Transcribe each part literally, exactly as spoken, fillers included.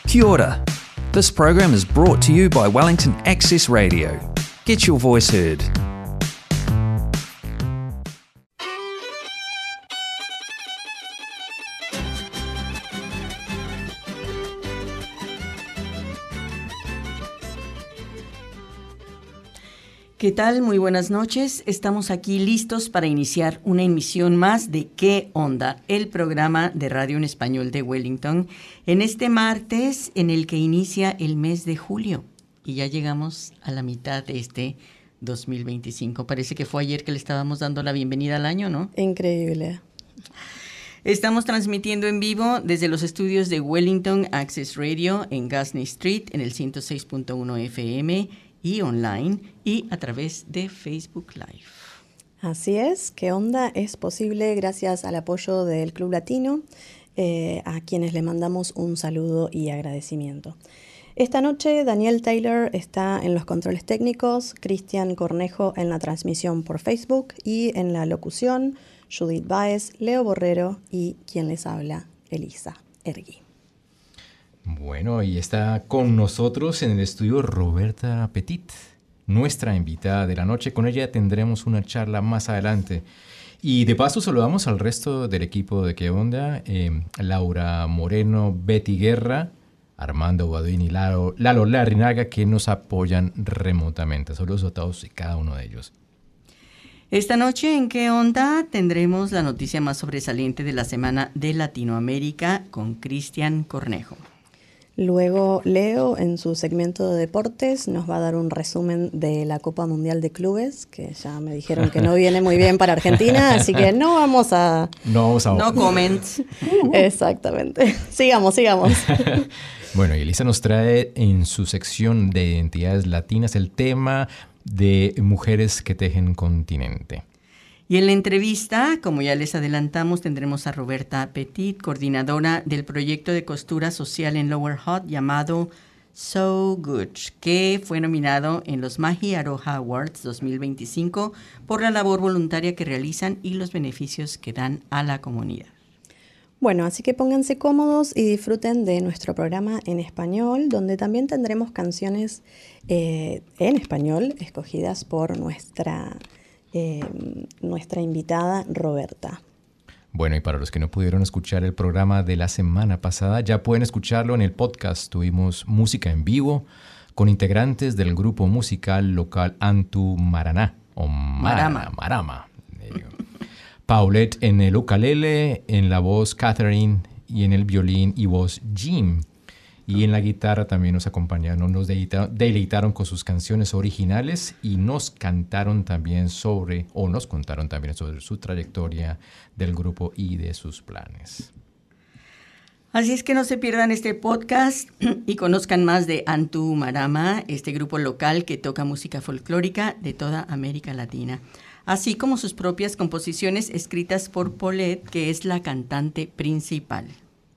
Kia ora. This program is brought to you by Wellington Access Radio. Get your voice heard. ¿Qué tal? Muy buenas noches. Estamos aquí listos para iniciar una emisión más de ¿Qué onda?, el programa de radio en español de Wellington, en este martes en el que inicia el mes de julio. Y ya llegamos a la mitad de este dos mil veinticinco. Parece que fue ayer que le estábamos dando la bienvenida al año, ¿no? Increíble. Estamos transmitiendo en vivo desde los estudios de Wellington Access Radio en Gasney Street en el ciento seis punto uno F M y online y a través de Facebook Live. Así es, ¿Qué onda? Es posible gracias al apoyo del Club Latino, eh, a quienes le mandamos un saludo y agradecimiento. Esta noche Daniel Taylor está en los controles técnicos, Cristian Cornejo en la transmisión por Facebook y en la locución, Judith Baez, Leo Borrero y quien les habla, Elisa Ergui. Bueno, y está con nosotros en el estudio Roberta Petit, nuestra invitada de la noche. Con ella tendremos una charla más adelante. Y de paso saludamos al resto del equipo de ¿Qué onda? Eh, Laura Moreno, Betty Guerra, Armando Baduín y Lalo, Lalo Larrinaga, que nos apoyan remotamente. Saludos a todos y cada uno de ellos. Esta noche en ¿Qué onda? Tendremos la noticia más sobresaliente de la semana de Latinoamérica con Cristian Cornejo. Luego Leo, en su segmento de deportes, nos va a dar un resumen de la Copa Mundial de Clubes, que ya me dijeron que no viene muy bien para Argentina, así que no vamos a... No vamos a... No comments. Exactamente. Sigamos, sigamos. Bueno, y Elisa nos trae en su sección de identidades latinas el tema de mujeres que tejen continente. Y en la entrevista, como ya les adelantamos, tendremos a Roberta Petit, coordinadora del proyecto de costura social en Lower Hutt llamado So Good, que fue nominado en los Mahi Aroha Awards dos mil veinticinco por la labor voluntaria que realizan y los beneficios que dan a la comunidad. Bueno, así que pónganse cómodos y disfruten de nuestro programa en español, donde también tendremos canciones eh, en español escogidas por nuestra... Eh, nuestra invitada Roberta. Bueno, y para los que no pudieron escuchar el programa de la semana pasada, ya pueden escucharlo en el podcast. Tuvimos música en vivo con integrantes del grupo musical local Antu Maraná, o Marama. Marama. Marama. Eh, Paulette en el ukulele, en la voz Catherine y en el violín y voz Jim. Y en la guitarra también nos acompañaron, nos deleitaron, deleitaron con sus canciones originales y nos cantaron también sobre, o nos contaron también sobre su trayectoria del grupo y de sus planes. Así es que no se pierdan este podcast y conozcan más de Antu Marama, este grupo local que toca música folclórica de toda América Latina, así como sus propias composiciones escritas por Paulette, que es la cantante principal.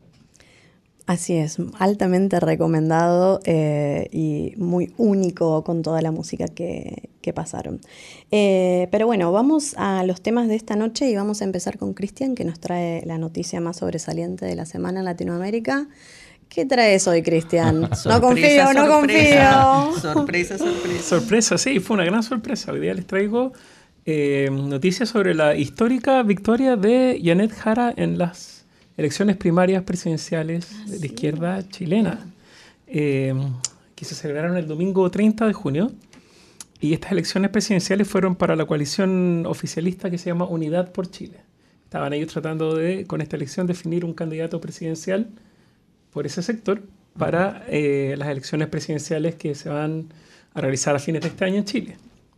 Así es, altamente recomendado eh, y muy único con toda la música que, que pasaron. Eh, pero bueno, vamos a los temas de esta noche y vamos a empezar con Cristian, que nos trae la noticia más sobresaliente de la semana en Latinoamérica. ¿Qué traes hoy, Cristian? No confío, no confío. Sorpresa, sorpresa. Sorpresa, sí, fue una gran sorpresa. Hoy día les traigo eh, noticias sobre la histórica victoria de Janet Jara en las elecciones primarias presidenciales ah, de sí. izquierda chilena, eh, que se celebraron el domingo treinta de junio. Y estas elecciones presidenciales fueron para la coalición oficialista que se llama Unidad por Chile. Estaban ellos tratando de, con esta elección, definir un candidato presidencial por ese sector para eh, las elecciones presidenciales que se van a realizar a fines de este año en Chile.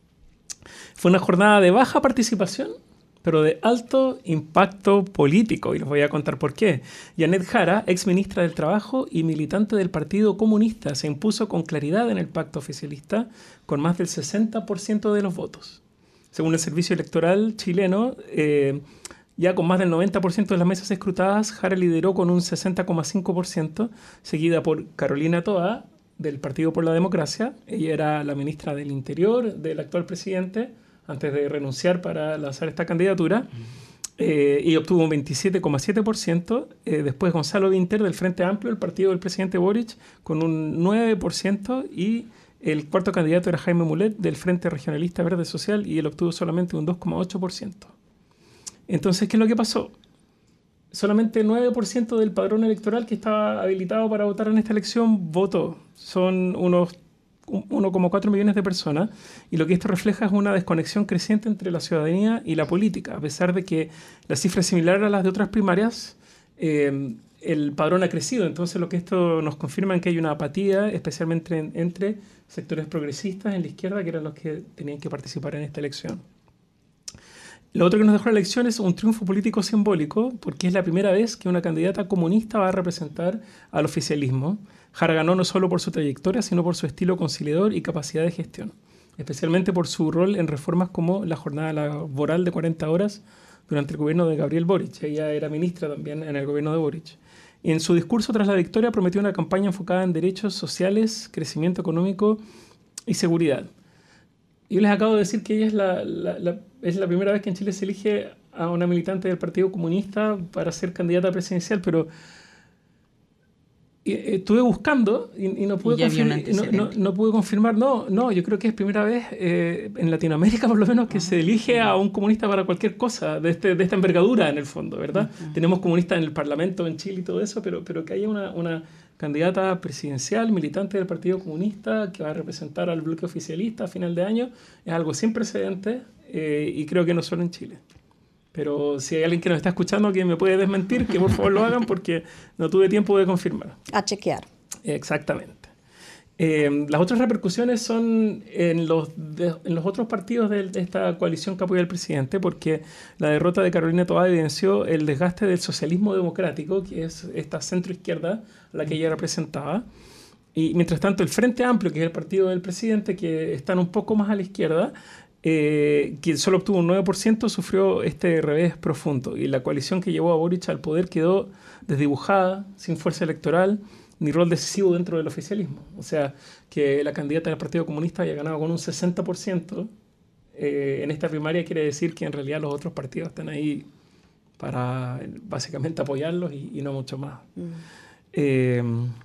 Fue una jornada de baja participación, pero de alto impacto político, y les voy a contar por qué. Janet Jara, ex ministra del Trabajo y militante del Partido Comunista, se impuso con claridad en el pacto oficialista con más del sesenta por ciento de los votos. Según el Servicio Electoral chileno, eh, ya con más del noventa por ciento de las mesas escrutadas, Jara lideró con un sesenta coma cinco por ciento, seguida por Carolina Toá, del Partido por la Democracia. Ella era la ministra del Interior del actual presidente, antes de renunciar para lanzar esta candidatura. eh, y obtuvo un veintisiete coma siete por ciento. Eh, después Gonzalo Vinter del Frente Amplio, el partido del presidente Boric, con un nueve por ciento. Y el cuarto candidato era Jaime Mulet del Frente Regionalista Verde Social y él obtuvo solamente un dos coma ocho por ciento. Entonces, ¿qué es lo que pasó? Solamente nueve por ciento del padrón electoral que estaba habilitado para votar en esta elección votó. Son unos uno coma cuatro millones de personas, y lo que esto refleja es una desconexión creciente entre la ciudadanía y la política. A pesar de que la cifra es similar a las de otras primarias, eh, el padrón ha crecido. Entonces lo que esto nos confirma es que hay una apatía, especialmente en, entre sectores progresistas en la izquierda, que eran los que tenían que participar en esta elección. Lo otro que nos dejó la elección es un triunfo político simbólico, porque es la primera vez que una candidata comunista va a representar al oficialismo. Jara ganó no solo por su trayectoria, sino por su estilo conciliador y capacidad de gestión, especialmente por su rol en reformas como la jornada laboral de cuarenta horas durante el gobierno de Gabriel Boric. Ella era ministra también en el gobierno de Boric. Y en su discurso tras la victoria prometió una campaña enfocada en derechos sociales, crecimiento económico y seguridad. Yo les acabo de decir que ella es la, la, la, es la primera vez que en Chile se elige a una militante del Partido Comunista para ser candidata presidencial, pero estuve buscando y, y, no, pude y confirmar, no, no, no pude confirmar. No, no, yo creo que es primera vez eh, en Latinoamérica, por lo menos, que ah, se elige a un comunista para cualquier cosa de, este, de esta envergadura, en el fondo, ¿verdad? Uh-huh. Tenemos comunistas en el Parlamento, en Chile y todo eso, pero, pero que haya una, una candidata presidencial, militante del Partido Comunista, que va a representar al bloque oficialista a final de año, es algo sin precedentes, eh, y creo que no solo en Chile. Pero si hay alguien que nos está escuchando que me puede desmentir, que por favor lo hagan, porque no tuve tiempo de confirmar. A chequear. Exactamente. Eh, las otras repercusiones son en los, de, en los otros partidos de, de esta coalición que apoya al presidente, porque la derrota de Carolina Toá evidenció el desgaste del socialismo democrático, que es esta centroizquierda a la que ella representaba. Y mientras tanto, el Frente Amplio, que es el partido del presidente, que están un poco más a la izquierda, Eh, que solo obtuvo un nueve por ciento, sufrió este revés profundo, y la coalición que llevó a Boric al poder quedó desdibujada, sin fuerza electoral ni rol decisivo dentro del oficialismo. O sea, que la candidata del Partido Comunista haya ganado con un sesenta por ciento eh, en esta primaria quiere decir que en realidad los otros partidos están ahí para básicamente apoyarlos y, y no mucho más. Mm. Eh,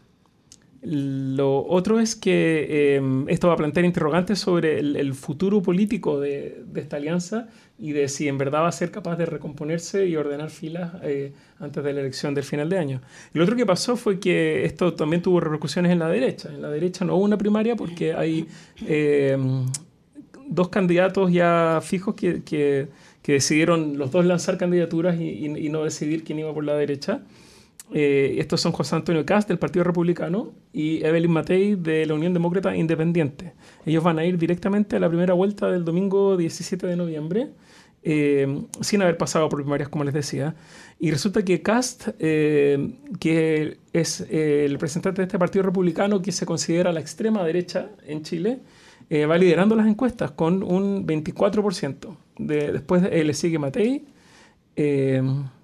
Lo otro es que eh, esto va a plantear interrogantes sobre el, el futuro político de, de esta alianza y de si en verdad va a ser capaz de recomponerse y ordenar filas eh, antes de la elección del final de año. Lo otro que pasó fue que esto también tuvo repercusiones en la derecha. En la derecha no hubo una primaria porque hay eh, dos candidatos ya fijos que, que, que decidieron los dos lanzar candidaturas y, y, y no decidir quién iba por la derecha. Eh, estos son José Antonio Kast del Partido Republicano y Evelyn Matei de la Unión Demócrata Independiente. Ellos van a ir directamente a la primera vuelta del domingo diecisiete de noviembre, eh, sin haber pasado por primarias, como les decía. Y resulta que Kast, eh, que es eh, el representante de este Partido Republicano que se considera la extrema derecha en Chile, eh, va liderando las encuestas con un veinticuatro por ciento. De, después eh, le sigue Matei. Eh,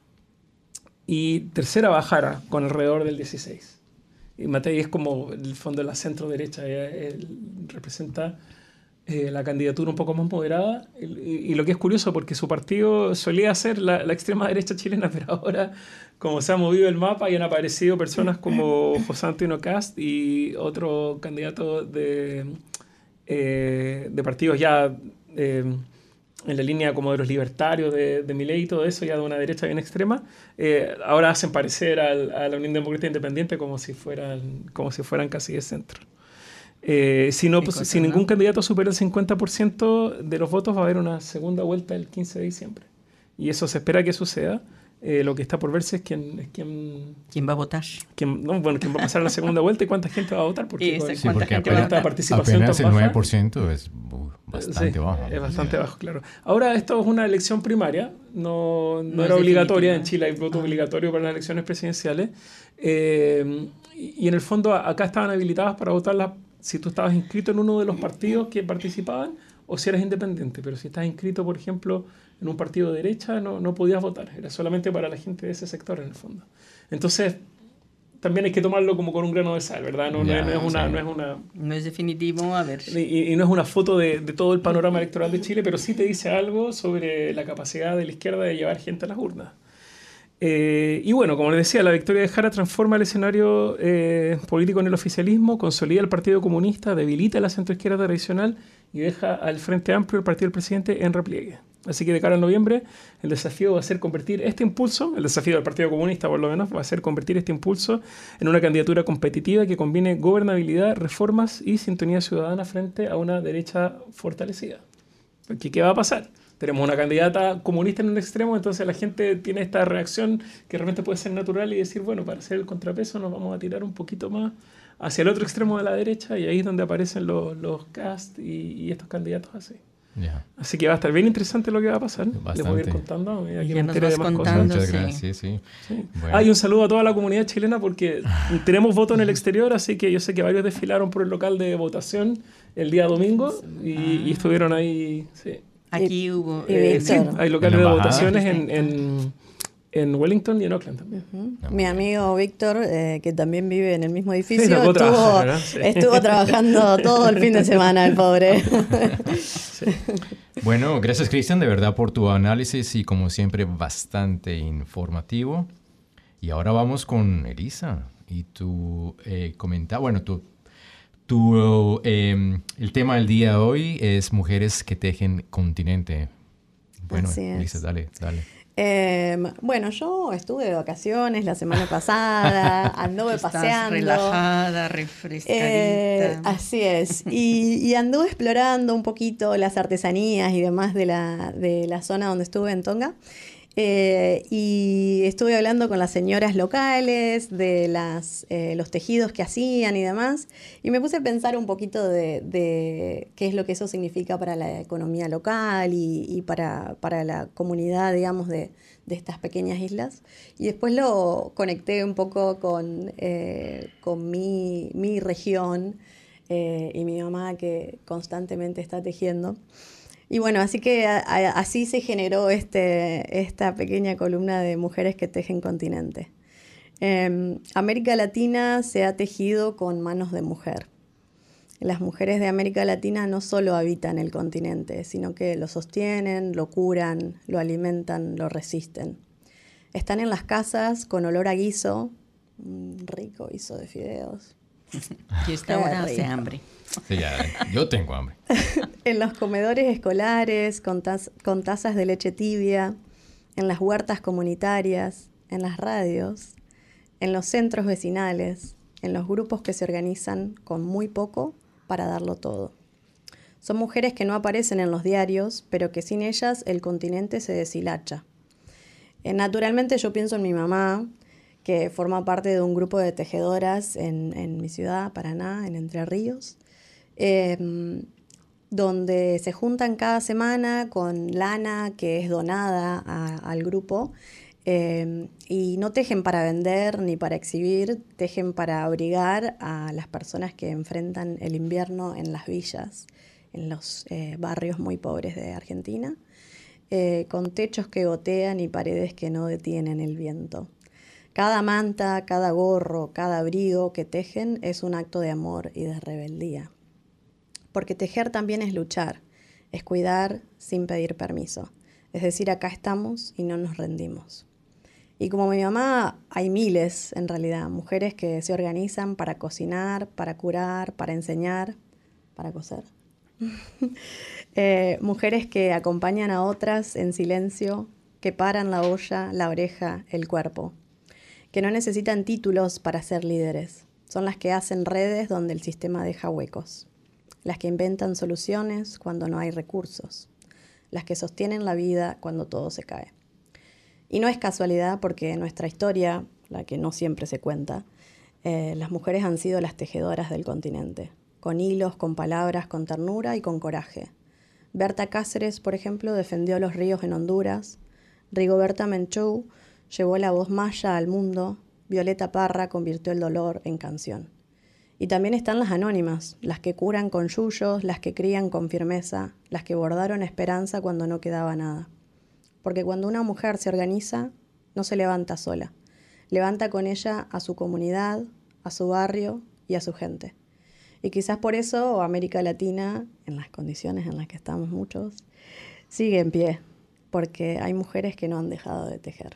Y tercera va Jara, con alrededor del dieciséis. Y Matei es como, en el fondo, la centro derecha. Él representa eh, la candidatura un poco más moderada. Y, y lo que es curioso, porque su partido solía ser la, la extrema derecha chilena, pero ahora, como se ha movido el mapa y han aparecido personas como José Antonio Kast y otro candidato de, eh, de partidos ya... Eh, en la línea como de los libertarios de, de Milei y todo eso, ya de una derecha bien extrema, eh, ahora hacen parecer al, a la Unión Demócrata Independiente como si fueran, como si fueran casi de centro. Eh, si no, pues, si ningún candidato supera el cincuenta por ciento de los votos, va a haber una segunda vuelta el quince de diciembre. Y eso se espera que suceda. Eh, lo que está por verse es quién, es quién, ¿Quién va a votar? Quién, no, bueno, quién va a pasar a la segunda vuelta y cuánta gente va a votar. Porque, sí, con, porque gente apenas, va a participación apenas el baja. nueve por ciento es bastante sí, bajo. Es bastante bajo, claro. Ahora, esto es una elección primaria, no, no, no era obligatoria. En Chile hay voto ah. obligatorio para las elecciones presidenciales. Eh, y, y en el fondo, acá estaban habilitadas para votar si tú estabas inscrito en uno de los partidos que participaban o si eras independiente. Pero si estás inscrito, por ejemplo, en un partido de derecha, no, no podías votar. Era solamente para la gente de ese sector, en el fondo. Entonces, también hay que tomarlo como con un grano de sal, ¿verdad? No, Ya, no, es, no es una... sí. No es una No es definitivo, a ver. Y, y no es una foto de, de todo el panorama electoral de Chile, pero sí te dice algo sobre la capacidad de la izquierda de llevar gente a las urnas. Eh, y bueno, como les decía, la victoria de Jara transforma el escenario eh, político en el oficialismo, consolida el Partido Comunista, debilita la centroizquierda tradicional y deja al Frente Amplio, el partido del presidente, en repliegue. Así que de cara al noviembre, el desafío va a ser convertir este impulso, el desafío del Partido Comunista por lo menos, va a ser convertir este impulso en una candidatura competitiva que combine gobernabilidad, reformas y sintonía ciudadana frente a una derecha fortalecida. Porque, ¿qué va a pasar? Tenemos una candidata comunista en un extremo, entonces la gente tiene esta reacción que realmente puede ser natural y decir, bueno, para hacer el contrapeso nos vamos a tirar un poquito más hacia el otro extremo de la derecha y ahí es donde aparecen los, los cast y, y estos candidatos así. Yeah. Así que va a estar bien interesante lo que va a pasar. Bastante. Les voy a ir contando. A medida que Ya me nos entere vas de más contando. cosas. Muchas sí. gracias, sí, sí. Sí. Bueno. Ah, y un saludo a toda la comunidad chilena porque tenemos voto en el exterior, así que yo sé que varios desfilaron por el local de votación el día domingo y, Ah. y estuvieron ahí. Sí. Aquí Y- hubo... y eh, Sí, Víctor. hay ¿En locales la de embajada? votaciones en, en, en Wellington y en Auckland también. Ujú. Ah, Mi muy amigo Víctor, eh, que también vive en el mismo Sí, edificio, tocó trabajar, estuvo, ¿verdad? Sí. estuvo trabajando todo el fin de semana, el pobre. Bueno, gracias Cristian, de verdad por tu análisis y como siempre bastante informativo. Y ahora vamos con Elisa y tu eh, comentario, bueno, tu, tu, eh, el tema del día de hoy es mujeres que tejen continente. Bueno, Así es. Elisa, dale, dale. Eh, bueno, yo estuve de vacaciones la semana pasada, anduve estás paseando. relajada, refrescadita. Eh, así es. Y, y anduve explorando un poquito las artesanías y demás de la, de la zona donde estuve en Tonga. Eh, y estuve hablando con las señoras locales de las, eh, los tejidos que hacían y demás. Y me puse a pensar un poquito de, de qué es lo que eso significa para la economía local y, y para, para la comunidad, digamos, de, de estas pequeñas islas. Y después lo conecté un poco con, eh, con mi, mi región eh, y mi mamá que constantemente está tejiendo. Y bueno, así que a, a, así se generó este, esta pequeña columna de mujeres que tejen continente. Eh, América Latina se ha tejido con manos de mujer. Las mujeres de América Latina no solo habitan el continente, sino que lo sostienen, lo curan, lo alimentan, lo resisten. Están en las casas con olor a guiso, un rico guiso de fideos. Y esta Qué hora hace rico. hambre. Sí, ya, yo tengo hambre. En los comedores escolares, con, taz- con tazas de leche tibia, en las huertas comunitarias, en las radios, en los centros vecinales, en los grupos que se organizan con muy poco para darlo todo. Son mujeres que no aparecen en los diarios, pero que sin ellas el continente se deshilacha. Eh, naturalmente yo pienso en mi mamá, que forma parte de un grupo de tejedoras en, en mi ciudad, Paraná, en Entre Ríos, eh, donde se juntan cada semana con lana que es donada a- al grupo eh, y no tejen para vender ni para exhibir, tejen para abrigar a las personas que enfrentan el invierno en las villas, en los eh, barrios muy pobres de Argentina, eh, con techos que gotean y paredes que no detienen el viento. Cada manta, cada gorro, cada abrigo que tejen es un acto de amor y de rebeldía. Porque tejer también es luchar, es cuidar sin pedir permiso. Es decir, acá estamos y no nos rendimos. Y como mi mamá, hay miles, en realidad, mujeres que se organizan para cocinar, para curar, para enseñar, para coser. eh, mujeres que acompañan a otras en silencio, que paran la olla, la oreja, el cuerpo. Que no necesitan títulos para ser líderes. Son las que hacen redes donde el sistema deja huecos. Las que inventan soluciones cuando no hay recursos, las que sostienen la vida cuando todo se cae. Y no es casualidad porque en nuestra historia, la que no siempre se cuenta, eh, las mujeres han sido las tejedoras del continente, con hilos, con palabras, con ternura y con coraje. Berta Cáceres, por ejemplo, defendió los ríos en Honduras, Rigoberta Menchú llevó la voz maya al mundo, Violeta Parra convirtió el dolor en canción. Y también están las anónimas, las que curan con yuyos, las que crían con firmeza, las que bordaron esperanza cuando no quedaba nada. Porque cuando una mujer se organiza, no se levanta sola. levanta con ella a su comunidad, a su barrio y a su gente. Y quizás por eso América Latina, en las condiciones en las que estamos muchos, sigue en pie, porque hay mujeres que no han dejado de tejer.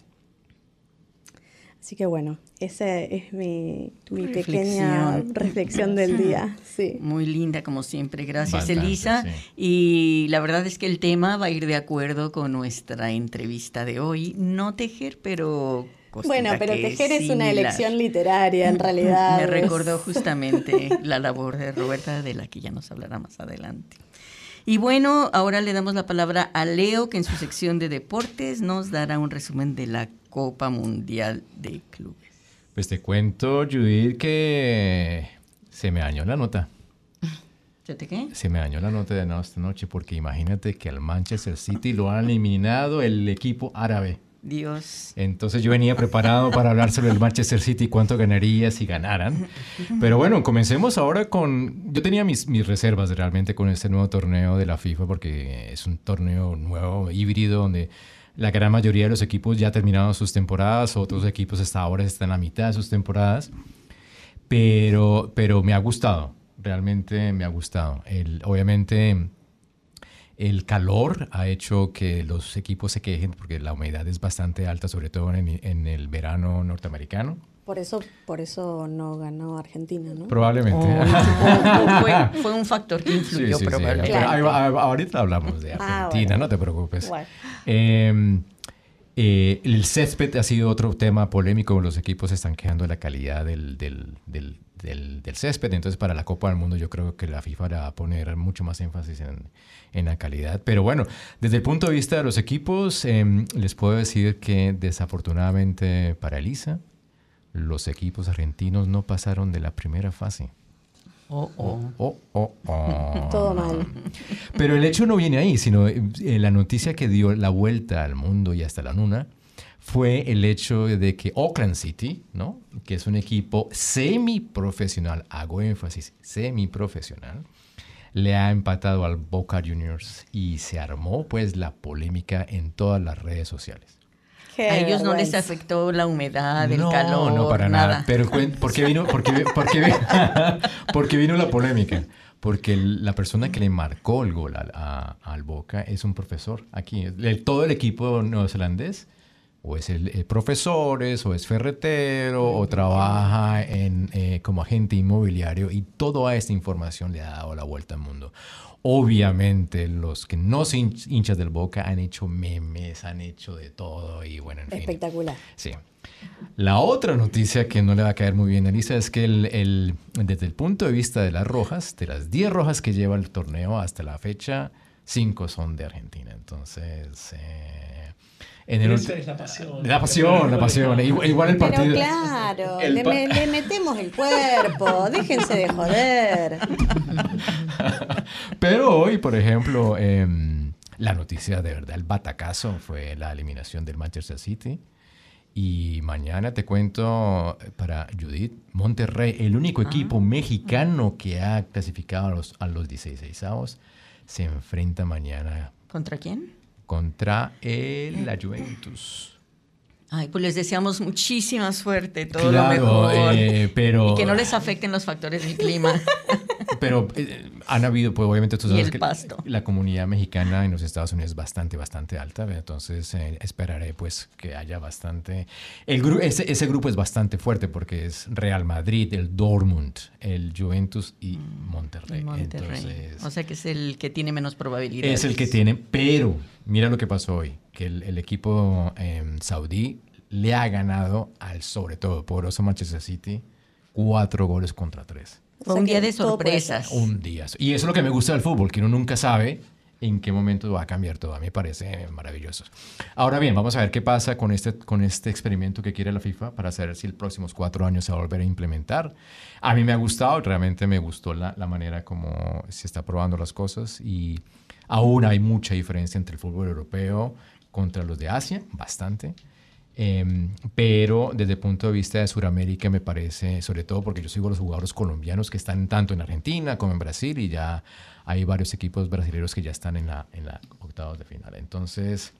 Así que bueno, esa es mi, mi pequeña reflexión del día. Sí. Muy linda, como siempre. Gracias, Bastante, Elisa. sí. Y la verdad es que el tema va a ir de acuerdo con nuestra entrevista de hoy. No tejer, pero... Bueno, pero que tejer es similar. una elección literaria, en realidad. Me recordó justamente la labor de Roberta, de la que ya nos hablará más adelante. Y bueno, ahora le damos la palabra a Leo, que en su sección de deportes nos dará un resumen de la Copa Mundial de Clubes. Pues te cuento, Judith, que se me dañó la nota. ¿Se te qué? Se me dañó la nota de esta noche porque imagínate que al Manchester City lo han eliminado el equipo árabe. Dios. Entonces yo venía preparado para hablar sobre el Manchester City, cuánto ganaría si ganaran. Pero bueno, comencemos ahora con... Yo tenía mis, mis reservas realmente con este nuevo torneo de la FIFA porque es un torneo nuevo, híbrido, donde la gran mayoría de los equipos ya terminaron sus temporadas, otros equipos hasta ahora están a mitad de sus temporadas. Pero, pero me ha gustado, realmente me ha gustado. El, obviamente... El calor ha hecho que los equipos se quejen porque la humedad es bastante alta, sobre todo en, en el verano norteamericano. Por eso, por eso no ganó Argentina, ¿no? Probablemente. Oh, oh, fue, fue un factor que influyó, sí, sí, probablemente. Sí. Claro. Ahí, ahorita hablamos de Argentina, ah, bueno. No te preocupes. Bueno. Eh, eh, el césped ha sido otro tema polémico. Los equipos se están quejando de la calidad del, del, del, del, del césped. Entonces, para la Copa del Mundo yo creo que la FIFA va a poner mucho más énfasis en, en la calidad. Pero bueno, desde el punto de vista de los equipos, eh, les puedo decir que desafortunadamente para Elisa, los equipos argentinos no pasaron de la primera fase. Oh, oh. Oh, oh, oh. Todo mal. Pero el hecho no viene ahí, sino eh, la noticia que dio la vuelta al mundo y hasta la luna fue el hecho de que Auckland City, ¿no?, que es un equipo semiprofesional, hago énfasis, semiprofesional, le ha empatado al Boca Juniors y se armó pues la polémica en todas las redes sociales. Qué a ellos no vergüenza. les afectó la humedad, el no, calor, no para nada. nada. Pero ¿por qué vino, por qué, por qué, por qué vino la polémica? Porque el, la persona que le marcó el gol a, a, al Boca es un profesor aquí. El, todo el equipo neozelandés o es el, el profesores, o es ferretero, o trabaja en, eh, como agente inmobiliario, y toda esta información le ha dado la vuelta al mundo. Obviamente los que no son hinchas del Boca han hecho memes, han hecho de todo y bueno, en fin. Espectacular. Sí. La otra noticia que no le va a caer muy bien a Elisa es que el, el, desde el punto de vista de las rojas, de las diez rojas que lleva el torneo hasta la fecha, cinco son de Argentina. Entonces... Eh, En el Esa es la pasión. La pasión, la pasión. Igual, igual el partido. Pero claro, el le, pa me, le metemos el cuerpo, déjense de joder. Pero hoy, por ejemplo, eh, la noticia de verdad, el batacazo fue la eliminación del Manchester City. Y mañana te cuento para Judith, Monterrey, el único equipo ah. mexicano que ha clasificado a los, a los dieciseisavos, se enfrenta mañana. ¿Contra quién? Contra el, la Juventus. Ay, pues les deseamos muchísima suerte, todo claro, lo mejor. Eh, pero, y que no les afecten los factores del clima. Pero eh, han habido, pues obviamente tú sabes y el que pasto. La comunidad mexicana en los Estados Unidos es bastante, bastante alta. Entonces eh, esperaré pues que haya bastante... El gru ese, ese grupo es bastante fuerte porque es Real Madrid, el Dortmund, el Juventus y Monterrey. Monterrey. Entonces, o sea que es el que tiene menos probabilidades. Es el que tiene, pero mira lo que pasó hoy, que el, el equipo eh, saudí le ha ganado al sobre todo poderoso Manchester City cuatro goles contra tres. Fue o sea un día de sorpresas. Un día. Y eso es lo que me gusta del fútbol, que uno nunca sabe en qué momento va a cambiar todo. A mí me parece maravilloso. Ahora bien, vamos a ver qué pasa con este, con este experimento que quiere la FIFA para saber si los próximos cuatro años se va a volver a implementar. A mí me ha gustado, realmente me gustó la, la manera como se está probando las cosas, y aún hay mucha diferencia entre el fútbol europeo contra los de Asia, bastante. Eh, pero desde el punto de vista de Sudamérica me parece, sobre todo porque yo sigo a los jugadores colombianos que están tanto en Argentina como en Brasil, y ya hay varios equipos brasileños que ya están en la, en la octavos de final. Entonces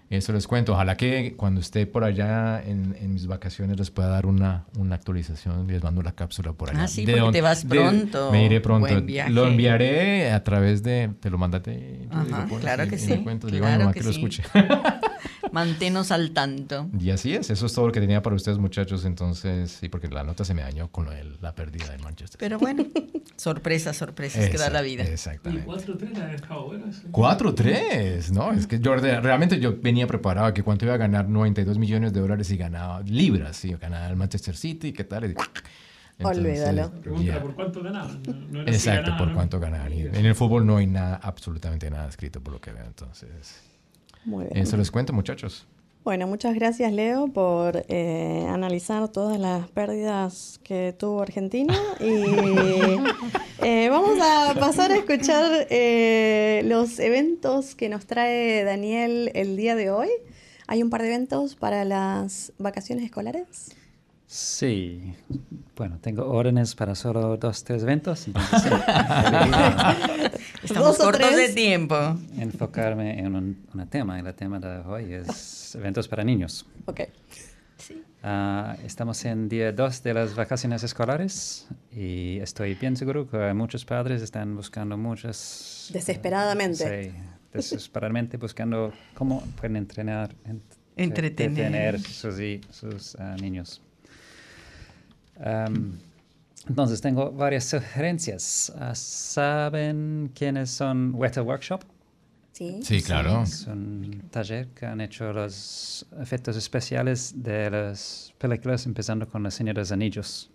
Eso les cuento. Ojalá que cuando esté por allá en, en mis vacaciones les pueda dar una, una actualización. Les mando la cápsula por allá. Ah, sí, de porque donde, te vas de, pronto. Me iré pronto. Buen viaje. Lo enviaré a través de... Te lo mandaste. Ajá, claro que sí. Cuento, claro digo a mi mamá que, que sí. lo escuche. Manténos al tanto. Y así es. Eso es todo lo que tenía para ustedes, muchachos. Entonces, sí, porque la nota se me dañó con lo de la pérdida del Manchester. Pero bueno, sorpresas, sorpresas que da la vida. Exactamente. Y cuatro tres ha dejado bueno. cuatro tres, ¿no? Es que yo realmente yo venía preparado a que cuánto iba a ganar noventa y dos millones de dólares y ganaba libras, sí, ganaba el Manchester City, ¿qué tal? Entonces, olvídalo. Pregunta por cuánto ganaban. No, no era exacto, si ganaba, por ¿no? cuánto ganaban. Y en el fútbol no hay nada, absolutamente nada escrito por lo que veo, entonces. Muy bien. Eso les cuento, muchachos. Bueno, muchas gracias, Leo, por eh, analizar todas las pérdidas que tuvo Argentina. Y eh, vamos a pasar a escuchar eh, los eventos que nos trae Daniel el día de hoy. ¿Hay un par de eventos para las vacaciones escolares? Sí, bueno, tengo órdenes para solo dos, tres eventos. Entonces, sí, Estamos Dos o cortos tres. de tiempo. enfocarme en un, un tema. Y el tema de hoy es eventos para niños. Ok. Ah, estamos en día dos de las vacaciones escolares y estoy bien seguro que muchos padres están buscando muchas... Desesperadamente. Sí, desesperadamente buscando cómo pueden entrenar, ent- Entretener. entretener sus, i- sus ah, niños. Um, entonces, tengo varias sugerencias. Ah, ¿Saben quiénes son Weta Workshop? Sí. Sí, claro. Es un taller que han hecho los efectos especiales de las películas, empezando con El Señor de los Anillos.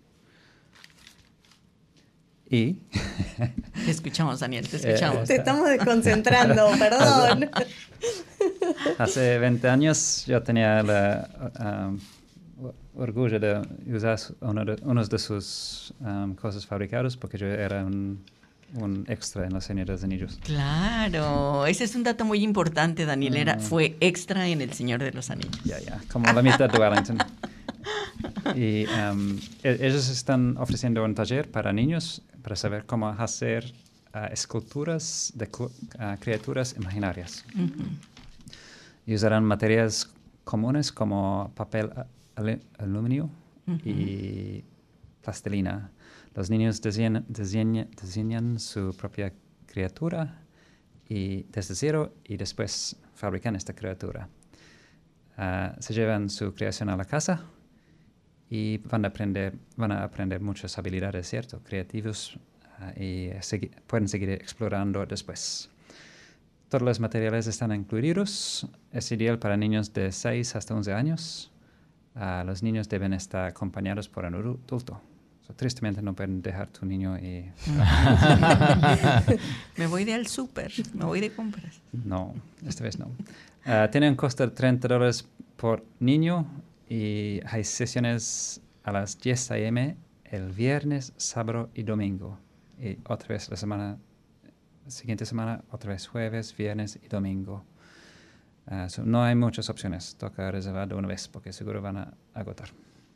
Y Te escuchamos, Daniel, te Eh, escuchamos. Te estamos desconcentrando, perdón. hace veinte años yo tenía el um, orgullo de usar su- uno de, unos de sus um, cosas fabricados porque yo era un, un extra en El Señor de los Anillos. Claro, ese es un dato muy importante, Daniel. Era, Mm. fue extra en El Señor de los Anillos. Ya, ya, como la mitad de Wellington. Y um, e- ellos están ofreciendo un taller para niños para saber cómo hacer ah, esculturas de cu- ah, criaturas imaginarias. Y usarán materiales comunes como papel a- alu- aluminio y plastilina. Los niños diseñan, diseña- diseñan su propia criatura y desde cero y después fabrican esta criatura. Ah, se llevan su creación a la casa y van a aprender, van a aprender muchas habilidades, ¿cierto? Creativos ah, y segui- pueden seguir explorando después. Todos los materiales están incluidos. Es ideal para niños de seis hasta once años. Ah, los niños deben estar acompañados por un adulto. So, tristemente no pueden dejar tu niño y... Me voy de al súper, me voy de compras. No, esta vez no. Ah, tiene un costo de treinta dólares por niño y hay sesiones a las diez a eme el viernes, sábado y domingo. Y otra vez la semana, siguiente semana, otra vez jueves, viernes y domingo. Ah, so, no hay muchas opciones. Toca reservar de una vez porque seguro van a agotar.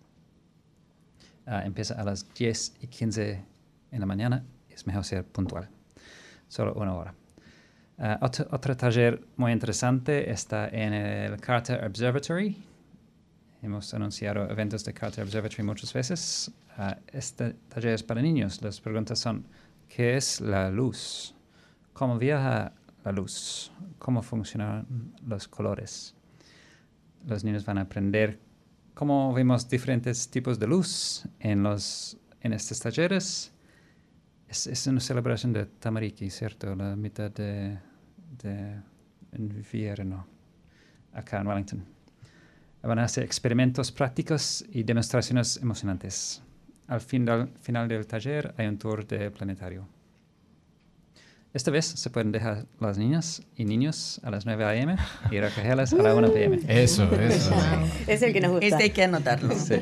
Ah, empieza a las diez y quince en la mañana. Es mejor ser puntual. Solo una hora. Uh, otro, otro taller muy interesante está en el Carter Observatory. Hemos anunciado eventos de Carter Observatory muchas veces. Uh, este taller es para niños. Las preguntas son, ¿qué es la luz? ¿Cómo viaja la luz? ¿Cómo funcionan los colores? Los niños van a aprender cómo vemos diferentes tipos de luz en, los, en estos talleres. Es, es una celebración de Tamariki, ¿cierto? La mitad de, de invierno acá en Wellington. Van a hacer experimentos prácticos y demostraciones emocionantes. Al final, final del taller hay un tour de planetario. Esta vez se pueden dejar las niñas y niños a las nueve a eme y recogerlas a la una pe eme. Eso, eso. Es el que nos gusta. Este hay que anotarlo. Sí.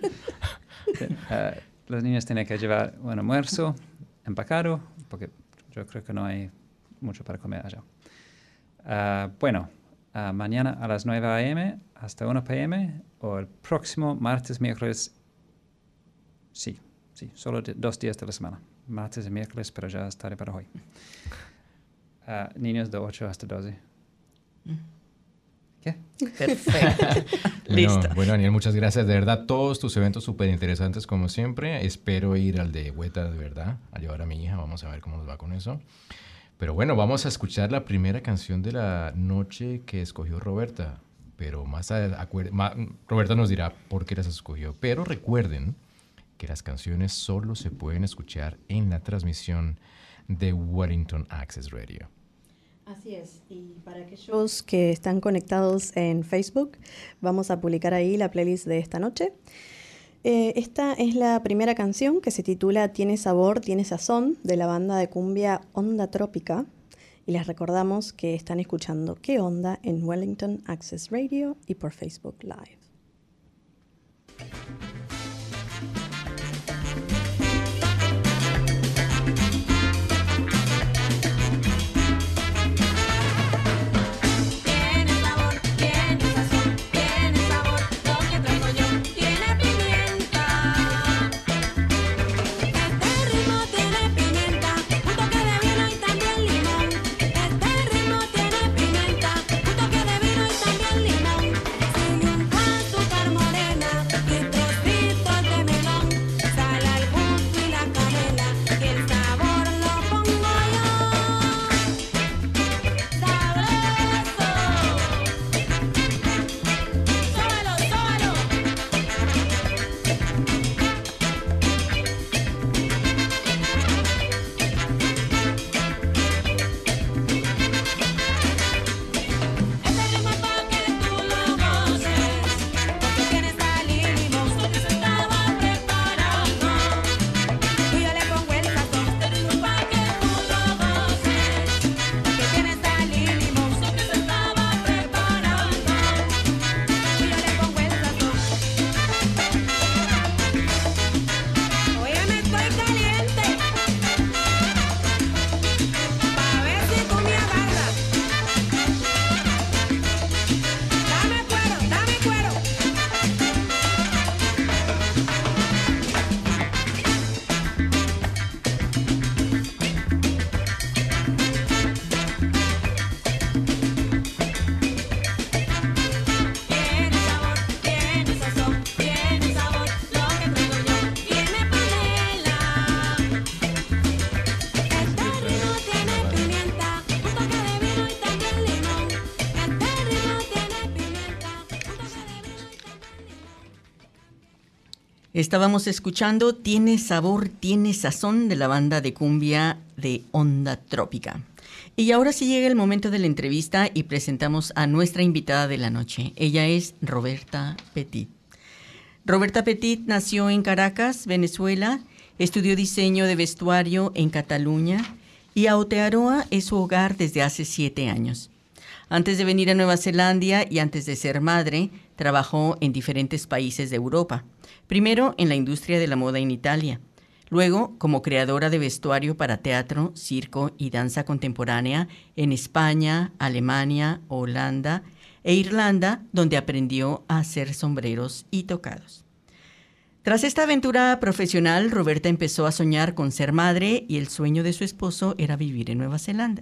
Uh, los niños tienen que llevar un almuerzo empacado, porque yo creo que no hay mucho para comer allá. Uh, bueno, uh, mañana a las nueve a eme hasta una pe eme o el próximo martes, miércoles, sí, sí, solo de, dos días de la semana. Martes y miércoles, pero ya es tarde para hoy. Uh, niños de ocho hasta doce. ¿Qué? Perfecto. Bueno, Listo. bueno, Daniel, muchas gracias. De verdad, todos tus eventos súper interesantes como siempre. Espero ir al de Hueta, de verdad, a llevar a mi hija. Vamos a ver cómo nos va con eso. Pero bueno, vamos a escuchar la primera canción de la noche que escogió Roberta. Pero más, a, más Roberta nos dirá por qué las escogió. Pero recuerden que las canciones solo se pueden escuchar en la transmisión de Wellington Access Radio. Así es, y para aquellos que están conectados en Facebook, vamos a publicar ahí la playlist de esta noche. Eh, esta es la primera canción que se titula Tiene sabor, tiene sazón, de la banda de cumbia Onda Trópica. Y les recordamos que están escuchando ¿Qué onda? En Wellington Access Radio y por Facebook Live. Estábamos escuchando Tiene sabor, tiene sazón de la banda de cumbia de Onda Trópica. Y ahora sí llega el momento de la entrevista y presentamos a nuestra invitada de la noche. Ella es Roberta Petit. Roberta Petit nació en Caracas, Venezuela, estudió diseño de vestuario en Cataluña y Aotearoa es su hogar desde hace siete años. Antes de venir a Nueva Zelanda y antes de ser madre, trabajó en diferentes países de Europa. Primero en la industria de la moda en Italia, luego como creadora de vestuario para teatro, circo y danza contemporánea en España, Alemania, Holanda e Irlanda, donde aprendió a hacer sombreros y tocados. Tras esta aventura profesional, Roberta empezó a soñar con ser madre y el sueño de su esposo era vivir en Nueva Zelanda.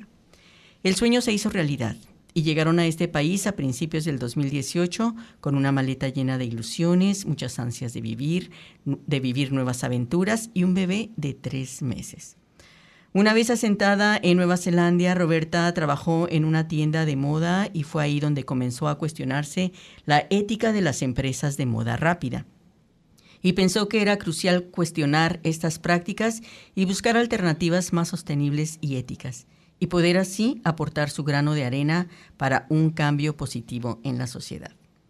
El sueño se hizo realidad y llegaron a este país a principios del dos mil dieciocho con una maleta llena de ilusiones, muchas ansias de vivir, de vivir nuevas aventuras y un bebé de tres meses. Una vez asentada en Nueva Zelanda, Roberta trabajó en una tienda de moda y fue ahí donde comenzó a cuestionarse la ética de las empresas de moda rápida. Y pensó que era crucial cuestionar estas prácticas y buscar alternativas más sostenibles y éticas, y poder así aportar su grano de arena para un cambio positivo en la sociedad.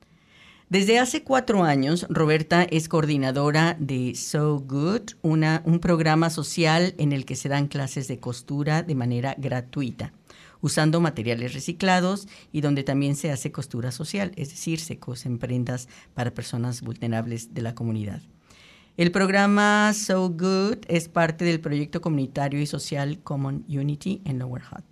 Desde hace cuatro años, Roberta es coordinadora de So Good, una, un programa social en el que se dan clases de costura de manera gratuita, usando materiales reciclados y donde también se hace costura social, es decir, se cosen prendas para personas vulnerables de la comunidad. El programa So Good es parte del proyecto comunitario y social Common Unity en Lower Hutt.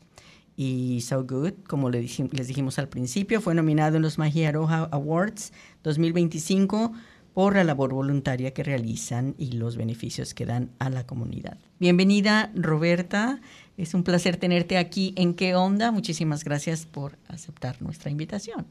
Y So Good, como les dijimos al principio, fue nominado en los Magia Aroha Awards dos mil veinticinco por la labor voluntaria que realizan y los beneficios que dan a la comunidad. Bienvenida, Roberta. Es un placer tenerte aquí en ¿Qué onda? Muchísimas gracias por aceptar nuestra invitación.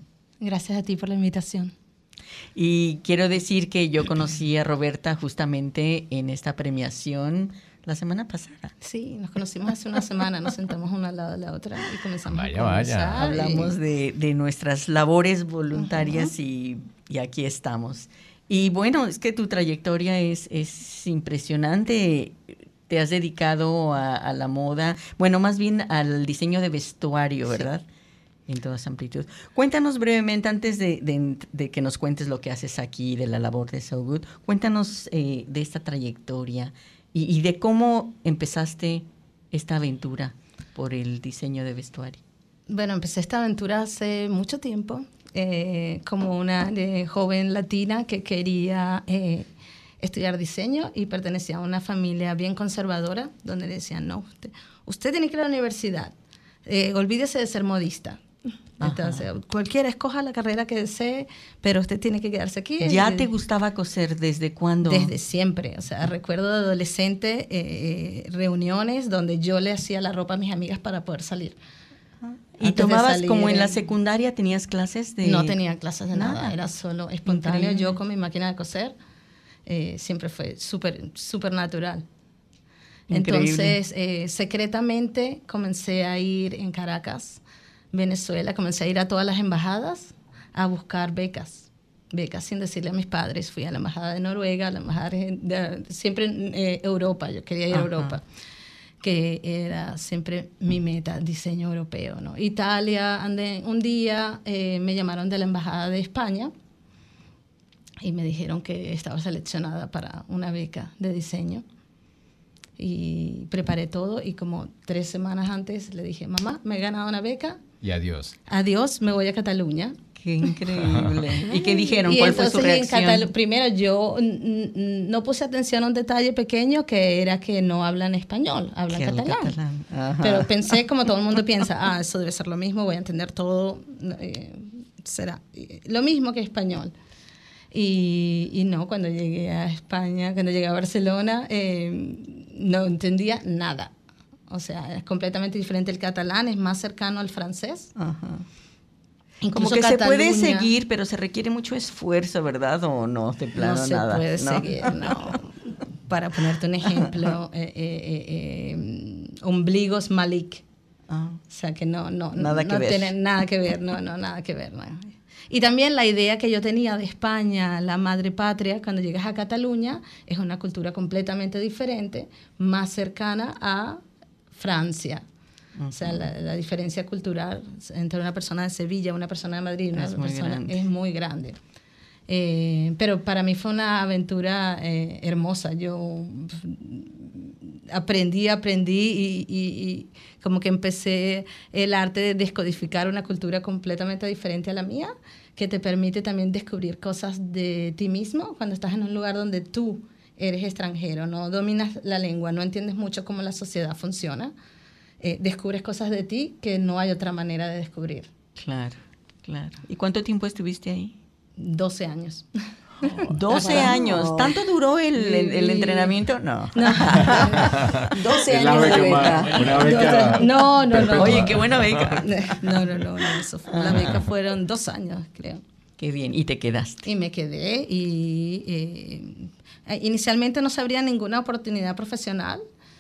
Gracias a ti por la invitación. Y quiero decir que yo conocí a Roberta justamente en esta premiación la semana pasada. Sí, nos conocimos hace una semana, nos sentamos una al lado de la otra y comenzamos vaya, a conversar. Vaya. Hablamos de, de nuestras labores voluntarias uh-huh. y, y aquí estamos. Y bueno, es que tu trayectoria es, es impresionante. Te has dedicado a, a la moda, bueno, más bien al diseño de vestuario, ¿verdad? Sí. En toda su amplitud. Cuéntanos brevemente, antes de, de, de que nos cuentes lo que haces aquí, de la labor de So Good, cuéntanos eh, de esta trayectoria y, y de cómo empezaste esta aventura por el diseño de vestuario. Bueno, empecé esta aventura hace mucho tiempo, eh, como una eh, joven latina que quería eh, estudiar diseño y pertenecía a una familia bien conservadora, donde le decían, no, usted, usted tiene que ir a la universidad, eh, olvídese de ser modista. Entonces, ajá. cualquiera escoja la carrera que desee, pero usted tiene que quedarse aquí. ¿Ya desde, te gustaba coser desde cuándo? Desde siempre. O sea, recuerdo de adolescente eh, reuniones donde yo le hacía la ropa a mis amigas para poder salir. ¿Y Antes tomabas como en la secundaria, tenías clases de...? No tenía clases de nada, nada. Era solo espontáneo. Increíble. Yo con mi máquina de coser eh, siempre fue súper súper natural. Increíble. Entonces, eh, secretamente comencé a ir en Caracas, Venezuela, comencé a ir a todas las embajadas a buscar becas, becas sin decirle a mis padres. Fui a la embajada de Noruega, a la embajada de, de siempre en eh, Europa, yo quería ir Ajá. a Europa, que era siempre mi meta, diseño europeo, ¿no? Italia, andé, un día eh, me llamaron de la embajada de España y me dijeron que estaba seleccionada para una beca de diseño. Y preparé todo y como tres semanas antes le dije, mamá, me he ganado una beca. Y adiós. Adiós, me voy a Cataluña. Qué increíble. ¿Y qué dijeron? Y ¿Cuál fue su reacción? Catalu- primero yo n- n- no puse atención a un detalle pequeño que era que no hablan español, hablan ¿Qué catalán. catalán? Pero pensé, como todo el mundo piensa, ah, eso debe ser lo mismo, voy a entender todo, eh, será lo mismo que español. Y, y no, cuando llegué a España, cuando llegué a Barcelona, eh, no entendía nada. O sea, es completamente diferente el catalán, es más cercano al francés. Ajá. Incluso como que Cataluña, se puede seguir, pero se requiere mucho esfuerzo, ¿verdad? ¿O no? De plano, no se nada. puede ¿no? seguir, no. Para ponerte un ejemplo, eh, eh, eh, ombligos Malik. Ah. O sea, que no, no, nada no, que no ver. tiene nada que ver, no, no, nada que ver. No. Y también la idea que yo tenía de España, la madre patria, cuando llegas a Cataluña, es una cultura completamente diferente, más cercana a Francia. Uh-huh. O sea, la, la diferencia cultural entre una persona de Sevilla, una persona de Madrid, una es muy persona grande. es muy grande. Eh, pero para mí fue una aventura eh, hermosa. Yo aprendí, aprendí y, y, y como que empecé el arte de descodificar una cultura completamente diferente a la mía, que te permite también descubrir cosas de ti mismo cuando estás en un lugar donde tú eres extranjero, no dominas la lengua, no entiendes mucho cómo la sociedad funciona. Eh, descubres cosas de ti que no hay otra manera de descubrir. Claro, claro. ¿Y cuánto tiempo estuviste ahí? doce años. Oh, doce años. ¿Tanto duró el, el, el entrenamiento? No. no. doce años de beca. Una beca. No, no, no. Oye, qué buena beca. No, no, no. no eso fue, la beca fueron dos años, creo. Qué bien. ¿Y te quedaste? Y me quedé. Y eh, inicialmente no se abría ninguna oportunidad profesional.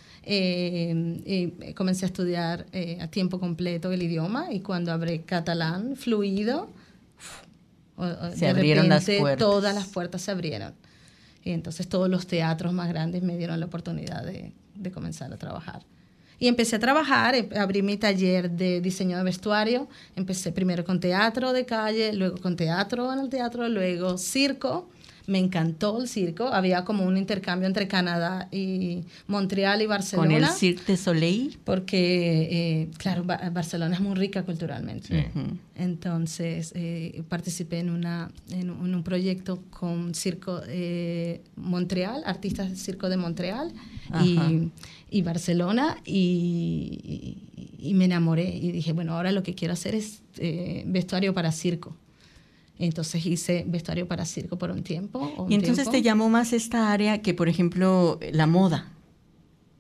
Eh, y comencé a estudiar eh, a tiempo completo el idioma. Y cuando hablé catalán fluido, O, o se de abrieron repente, las puertas. Todas las puertas se abrieron. Y entonces todos los teatros más grandes me dieron la oportunidad de, de comenzar a trabajar. Y empecé a trabajar, abrí mi taller de diseño de vestuario. Empecé primero con teatro de calle, luego con teatro en el teatro, luego circo. Me encantó el circo. Había como un intercambio entre Canadá y Montreal y Barcelona. ¿Con el Cirque du Soleil? Porque, eh, claro, ba- Barcelona es muy rica culturalmente. Sí. Uh-huh. Entonces, eh, participé en, una, en, un, en un proyecto con Circo eh, Montreal, artistas del Circo de Montreal y, y Barcelona, y, y, y me enamoré. Y dije, bueno, ahora lo que quiero hacer es eh, vestuario para circo. Entonces hice vestuario para circo por un tiempo. Un y entonces tiempo. te llamó más esta área que, por ejemplo, la moda.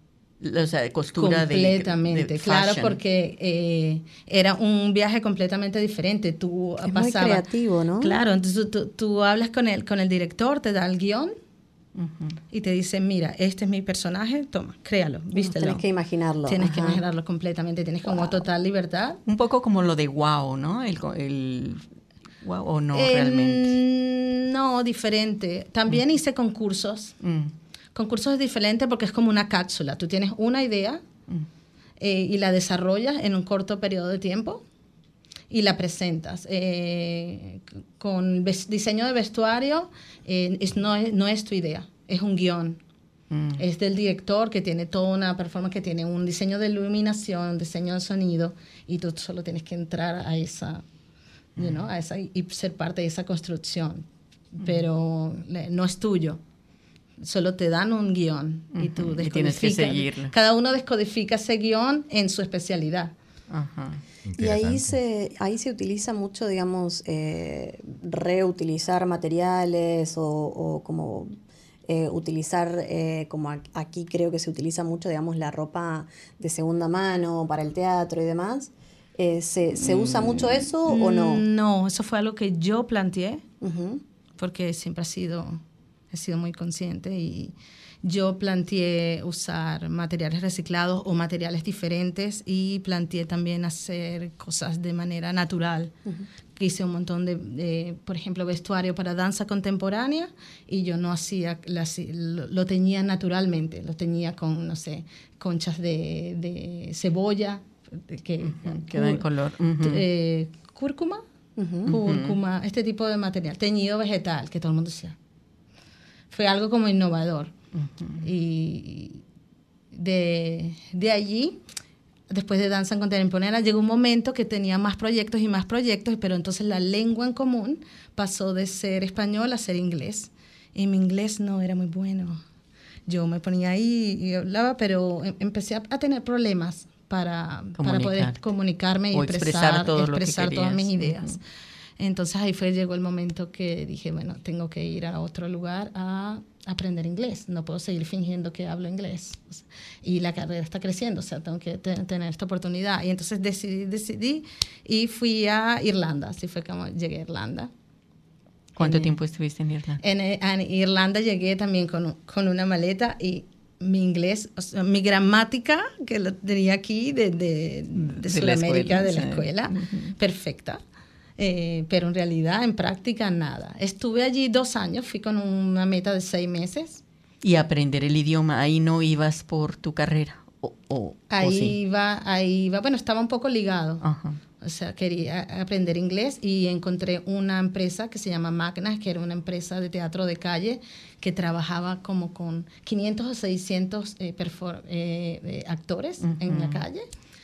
O sea, costura de completamente, de claro, fashion. porque eh, era un viaje completamente diferente. Tú Es pasaba, muy creativo, ¿no? Claro, entonces tú, tú hablas con el, con el director, te da el guión Ujú. y te dice, mira, este es mi personaje, toma, créalo, vístelo. Tienes que imaginarlo. Tienes que Ajá. imaginarlo completamente, tienes como total libertad. Un poco como lo de Wow, ¿no? El, el Wow, o no Eh, realmente. No, diferente. También hice concursos. Mm. Concursos es diferente porque es como una cápsula. Tú tienes una idea eh, y la desarrollas en un corto periodo de tiempo y la presentas. Eh, con ves- diseño de vestuario eh, es, no, es, no es tu idea, es un guión. Mm. Es del director que tiene toda una performance, que tiene un diseño de iluminación, diseño de sonido, y tú solo tienes que entrar a esa, you know, a esa y ser parte de esa construcción. Pero le- no es tuyo. Solo te dan un guión y tú Ujú, y tienes que descodificas. seguirlo. Cada uno descodifica ese guión en su especialidad. Ajá. Y ahí Interesante. se, ahí se utiliza mucho, digamos, eh, reutilizar materiales o, o como eh, utilizar, eh, como a- aquí creo que se utiliza mucho, digamos, la ropa de segunda mano para el teatro y demás. Eh, ¿se, ¿Se usa mucho eso o no? No, eso fue algo que yo planteé, Ujú. porque siempre ha sido, he sido muy consciente y yo planteé usar materiales reciclados o materiales diferentes y planteé también hacer cosas de manera natural. Que hice un montón de, de, por ejemplo, vestuario para danza contemporánea y yo no hacía, las- lo, lo teñía naturalmente, lo teñía con, no sé, conchas de, de cebolla, de que, Que dan color. Ujú. eh, cúrcuma, cúrcuma, este tipo de material, teñido vegetal, que todo el mundo decía. Fue algo como innovador. Y de, de allí, después de danza contemporánea, llegó un momento que tenía más proyectos y más proyectos, pero entonces la lengua en común pasó de ser español a ser inglés. Y mi inglés no era muy bueno. Yo me ponía ahí y hablaba, pero em- empecé a, a tener problemas para, para poder Comunicarte. comunicarme y O expresar, expresar todo lo que expresar todas mis querías. ideas. Entonces ahí fue, llegó el momento que dije, bueno, tengo que ir a otro lugar a aprender inglés. No puedo seguir fingiendo que hablo inglés. O sea, y la carrera está creciendo, o sea, tengo que te- tener esta oportunidad. Y entonces decidí, decidí y fui a Irlanda. Así fue como llegué a Irlanda. ¿Cuánto En- tiempo estuviste en Irlanda? En, en Irlanda llegué también con, un- con una maleta y mi inglés, o sea, mi gramática, que lo tenía aquí de, de, de De la Sudamérica, escuela, de la sí. escuela, Ujú. perfecta. Eh, pero en realidad, en práctica, nada. Estuve allí dos años, fui con una meta de seis meses. Y aprender el idioma, ahí no ibas por tu carrera. O, o, Ahí o sí. iba, ahí iba, bueno, estaba un poco ligado. Ajá. O sea, quería aprender inglés y encontré una empresa que se llama Magna, que era una empresa de teatro de calle que trabajaba como con quinientos o seiscientos eh, perfor- eh, eh, actores en la calle.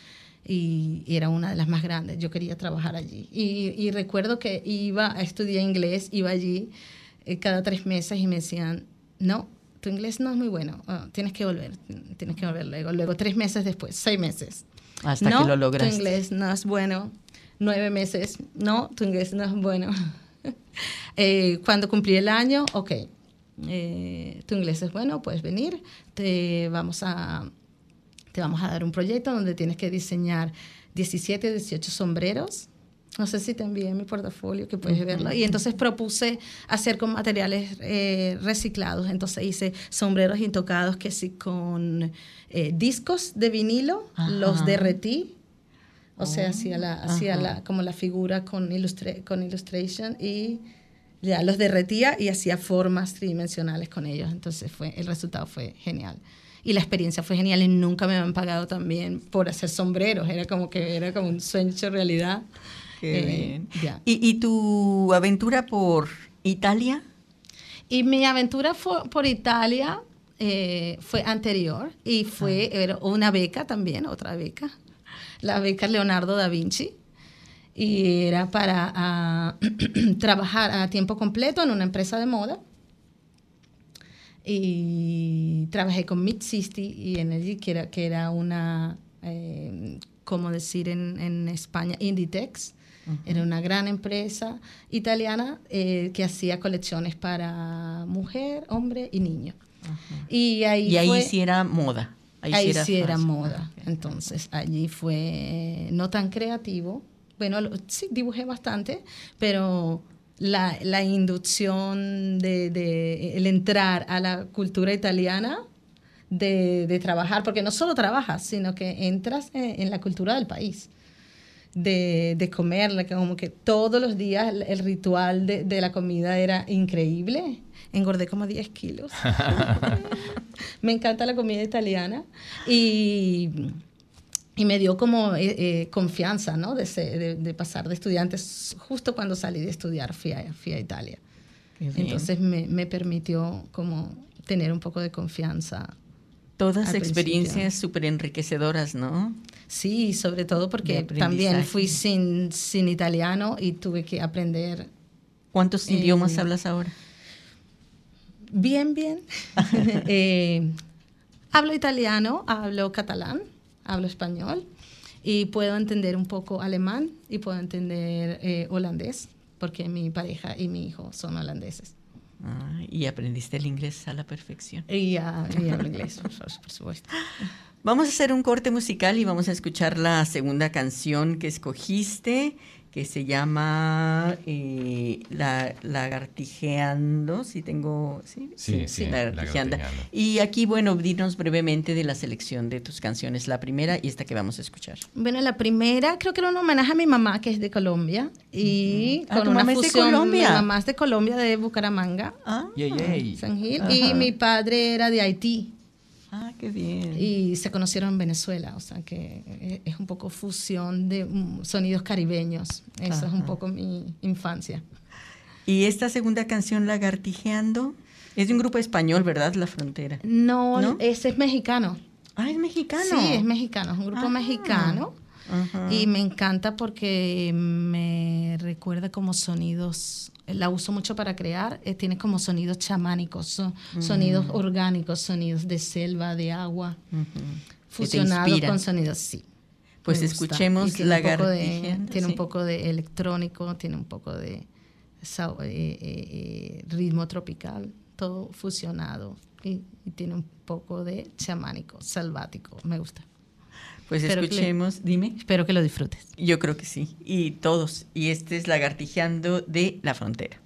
Y, y era una de las más grandes. Yo quería trabajar allí. Y, y recuerdo que iba a estudiar inglés, iba allí eh, cada tres meses y me decían, no, tu inglés no es muy bueno, oh, tienes que volver, tienes que volver luego. Luego tres meses después, seis meses. Hasta no, que lo lograste. tu inglés no es bueno. Nueve meses, no, tu inglés no es bueno. eh, cuando cumplí el año, ok, eh, tu inglés es bueno, puedes venir, te vamos a, te vamos a dar un proyecto donde tienes que diseñar diecisiete, dieciocho sombreros. No sé si te envié mi portafolio, que puedes verlo. Y entonces propuse hacer con materiales eh, reciclados. Entonces hice sombreros intocados que sí con eh, discos de vinilo, Ajá. los derretí. O sea, hacía, la, hacía Ajá. la, como la figura con, ilustra con illustration y ya los derretía y hacía formas tridimensionales con ellos. Entonces fue, el resultado fue genial. Y la experiencia fue genial y nunca me habían pagado también por hacer sombreros. Era como que era como un sueño hecho realidad. Qué Eh, bien. ya. ¿Y, ¿Y tu aventura por Italia? Y mi aventura fue por Italia eh, fue anterior y fue era una beca también, otra beca, la beca Leonardo da Vinci. Y era para ah, trabajar a tiempo completo en una empresa de moda. Y trabajé con Mid sesenta y Energy, que era, que era una, eh, como decir en, en España, Inditex. Uh-huh. Era una gran empresa italiana eh, que hacía colecciones para mujer, hombre y niño. Uh-huh. Y ahí, y ahí fue, sí era moda. Ahí, ahí sí era, era moda. Okay. Entonces, allí fue no tan creativo. Bueno, lo, sí, dibujé bastante, pero la, la inducción de, de el entrar a la cultura italiana, de, de trabajar, porque no solo trabajas, sino que entras en, en la cultura del país. De, de comer, como que todos los días el, el ritual de, de la comida era increíble. Engordé como diez kilos. Me encanta la comida italiana y, y me dio como eh, eh, confianza, ¿no? De, ser, de, de pasar de estudiantes. Justo cuando salí de estudiar fui a, fui a Italia. Entonces me, me permitió como tener un poco de confianza. Todas experiencias súper enriquecedoras, ¿no? Sí, sobre todo porque también fui sin, sin italiano y tuve que aprender. ¿Cuántos eh, idiomas hablas ahora? Bien, bien. eh, hablo italiano, hablo catalán, hablo español y puedo entender un poco alemán y puedo entender eh, holandés porque mi pareja y mi hijo son holandeses. Ah, y aprendiste el inglés a la perfección. Y, uh, y hablo inglés, por, por supuesto. Vamos a hacer un corte musical y vamos a escuchar la segunda canción que escogiste, que se llama eh, la, Lagartijeando, si tengo... Sí, sí, sí, sí Lagartijeando. Lagartijeando. Y aquí, bueno, dinos brevemente de la selección de tus canciones, la primera y esta que vamos a escuchar. Bueno, la primera creo que era un homenaje a mi mamá, que es de Colombia, y uh-huh. con ah, ¿tu una mamá fusión, es de Colombia? Mi mamá es de Colombia, de Bucaramanga, ah, yay, yay. San Gil, y mi padre era de Haití. Ah, qué bien. Y se conocieron en Venezuela, o sea que es un poco fusión de sonidos caribeños. Eso Ajá. es un poco mi infancia. Y esta segunda canción, Lagartijeando, es de un grupo español, ¿verdad? La Frontera. No, ¿no? Ese es mexicano. Ah, es mexicano. Sí, es mexicano, es un grupo ah. mexicano. Ajá. Y me encanta porque me recuerda como sonidos, la uso mucho para crear, eh, tiene como sonidos chamánicos, so, uh-huh. sonidos orgánicos, sonidos de selva, de agua, uh-huh. fusionados con sonidos, sí. Pues escuchemos Lagartijeando. Tiene sí. un poco de electrónico, tiene un poco de eh, eh, eh, ritmo tropical, todo fusionado y, y tiene un poco de chamánico, selvático, me gusta. Pues espero escuchemos, le, dime. Espero que lo disfrutes. Yo creo que sí, y todos. Y este es Lagartijeando de La Frontera.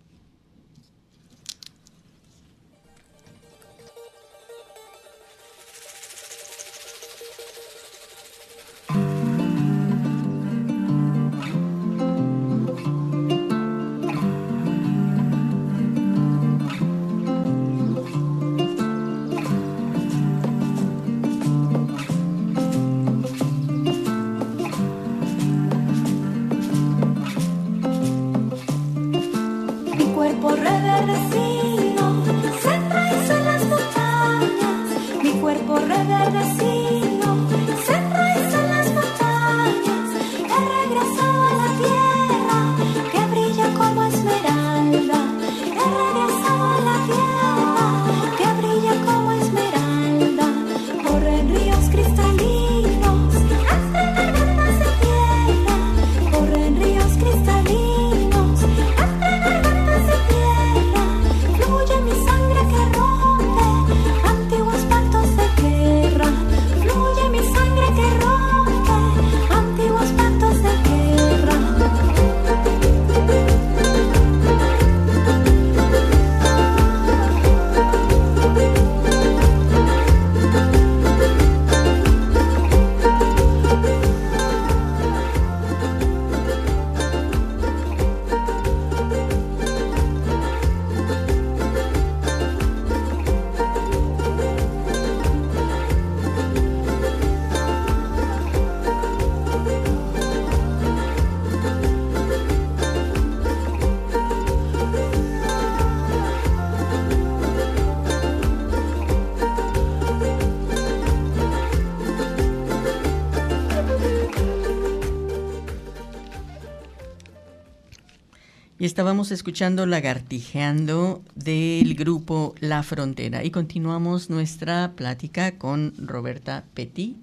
Y estábamos escuchando Lagartijeando del grupo La Frontera. Y continuamos nuestra plática con Roberta Petit.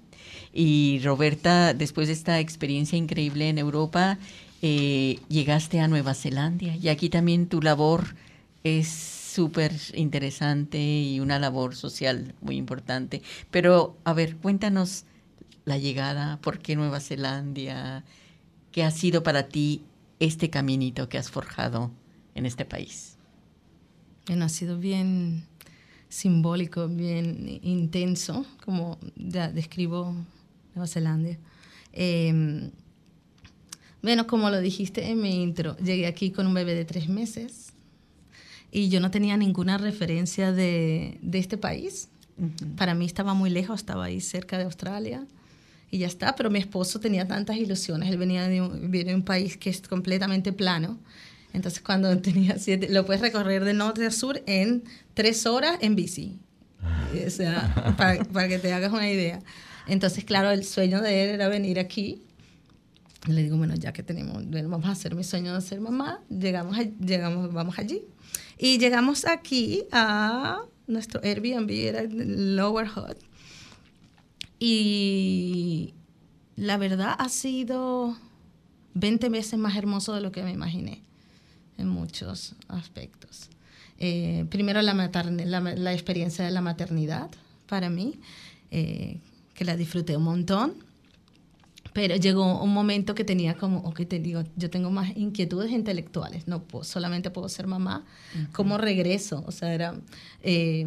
Y Roberta, después de esta experiencia increíble en Europa, eh, llegaste a Nueva Zelanda. Y aquí también tu labor es súper interesante y una labor social muy importante. Pero, a ver, cuéntanos la llegada, ¿por qué Nueva Zelanda? ¿Qué ha sido para ti este caminito que has forjado en este país? Bueno, ha sido bien simbólico, bien intenso, como ya describo Nueva Zelanda. Eh, bueno, como lo dijiste en mi intro, llegué aquí con un bebé de tres meses y yo no tenía ninguna referencia de, de este país. Uh-huh. Para mí estaba muy lejos, estaba ahí cerca de Australia y ya está, pero mi esposo tenía tantas ilusiones. Él venía de un, viene de un país que es completamente plano. Entonces, cuando tenía siete, lo puedes recorrer de norte a sur en tres horas en bici. O sea, para, para que te hagas una idea. Entonces, claro, el sueño de él era venir aquí. Le digo, bueno, ya que tenemos, bueno, vamos a hacer mi sueño de ser mamá, llegamos, a, llegamos, vamos allí. Y llegamos aquí a nuestro Airbnb, era el Lower Hutt. Y la verdad ha sido veinte veces más hermoso de lo que me imaginé, en muchos aspectos. Eh, primero, la, matern- la, la experiencia de la maternidad, para mí, eh, que la disfruté un montón. Pero llegó un momento que tenía como, ok, te digo, yo tengo más inquietudes intelectuales, no puedo, solamente puedo ser mamá. Uh-huh. ¿Cómo regreso? O sea, era, eh,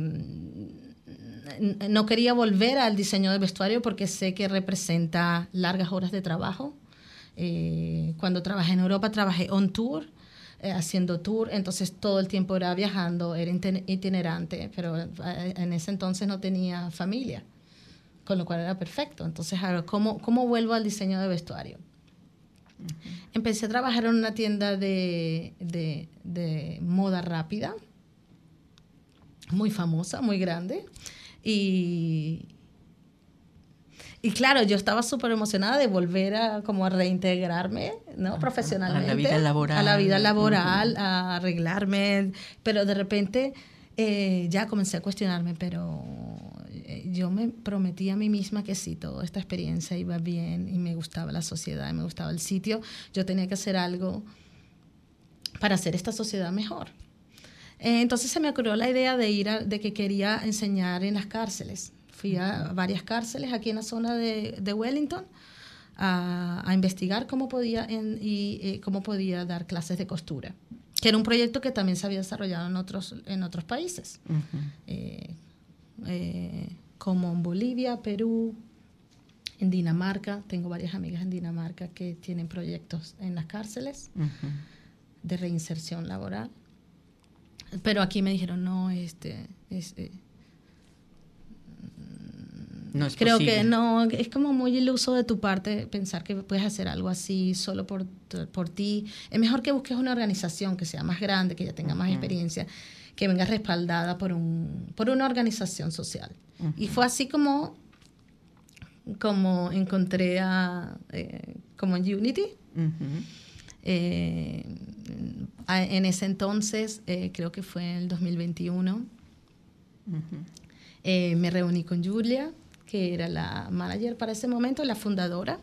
no quería volver al diseño de vestuario porque sé que representa largas horas de trabajo. Eh, cuando trabajé en Europa, trabajé on tour, eh, haciendo tour, entonces todo el tiempo era viajando, era itinerante, pero en ese entonces no tenía familia, con lo cual era perfecto. Entonces, ¿cómo, cómo vuelvo al diseño de vestuario? Uh-huh. Empecé a trabajar en una tienda de, de, de moda rápida, muy famosa, muy grande. Y, y claro, yo estaba súper emocionada de volver a, como a reintegrarme, ¿no? Profesionalmente. A la vida laboral. A la vida laboral, uh-huh. a arreglarme. Pero de repente eh, ya comencé a cuestionarme, pero yo me prometí a mí misma que si toda esta experiencia iba bien y me gustaba la sociedad, y me gustaba el sitio, yo tenía que hacer algo para hacer esta sociedad mejor. Eh, entonces se me ocurrió la idea de ir a, de que quería enseñar en las cárceles. Fui a varias cárceles aquí en la zona de, de Wellington a, a investigar cómo podía, en, y, y cómo podía dar clases de costura, que era un proyecto que también se había desarrollado en otros, en otros países. Uh-huh. eh, Eh, como en Bolivia, Perú, en Dinamarca. Tengo varias amigas en Dinamarca que tienen proyectos en las cárceles uh-huh. de reinserción laboral. Pero aquí me dijeron, no, este, es, eh, no es creo posible. que no, es como muy iluso de tu parte pensar que puedes hacer algo así solo por, por ti. Es mejor que busques una organización que sea más grande, que ya tenga uh-huh. más experiencia, que venga respaldada por, un, por una organización social. Uh-huh. Y fue así como, como encontré a, eh, como en Unity. Uh-huh. Eh, a, en ese entonces, eh, creo que fue en el dos mil veintiuno, uh-huh. eh, me reuní con Julia, que era la manager para ese momento, la fundadora,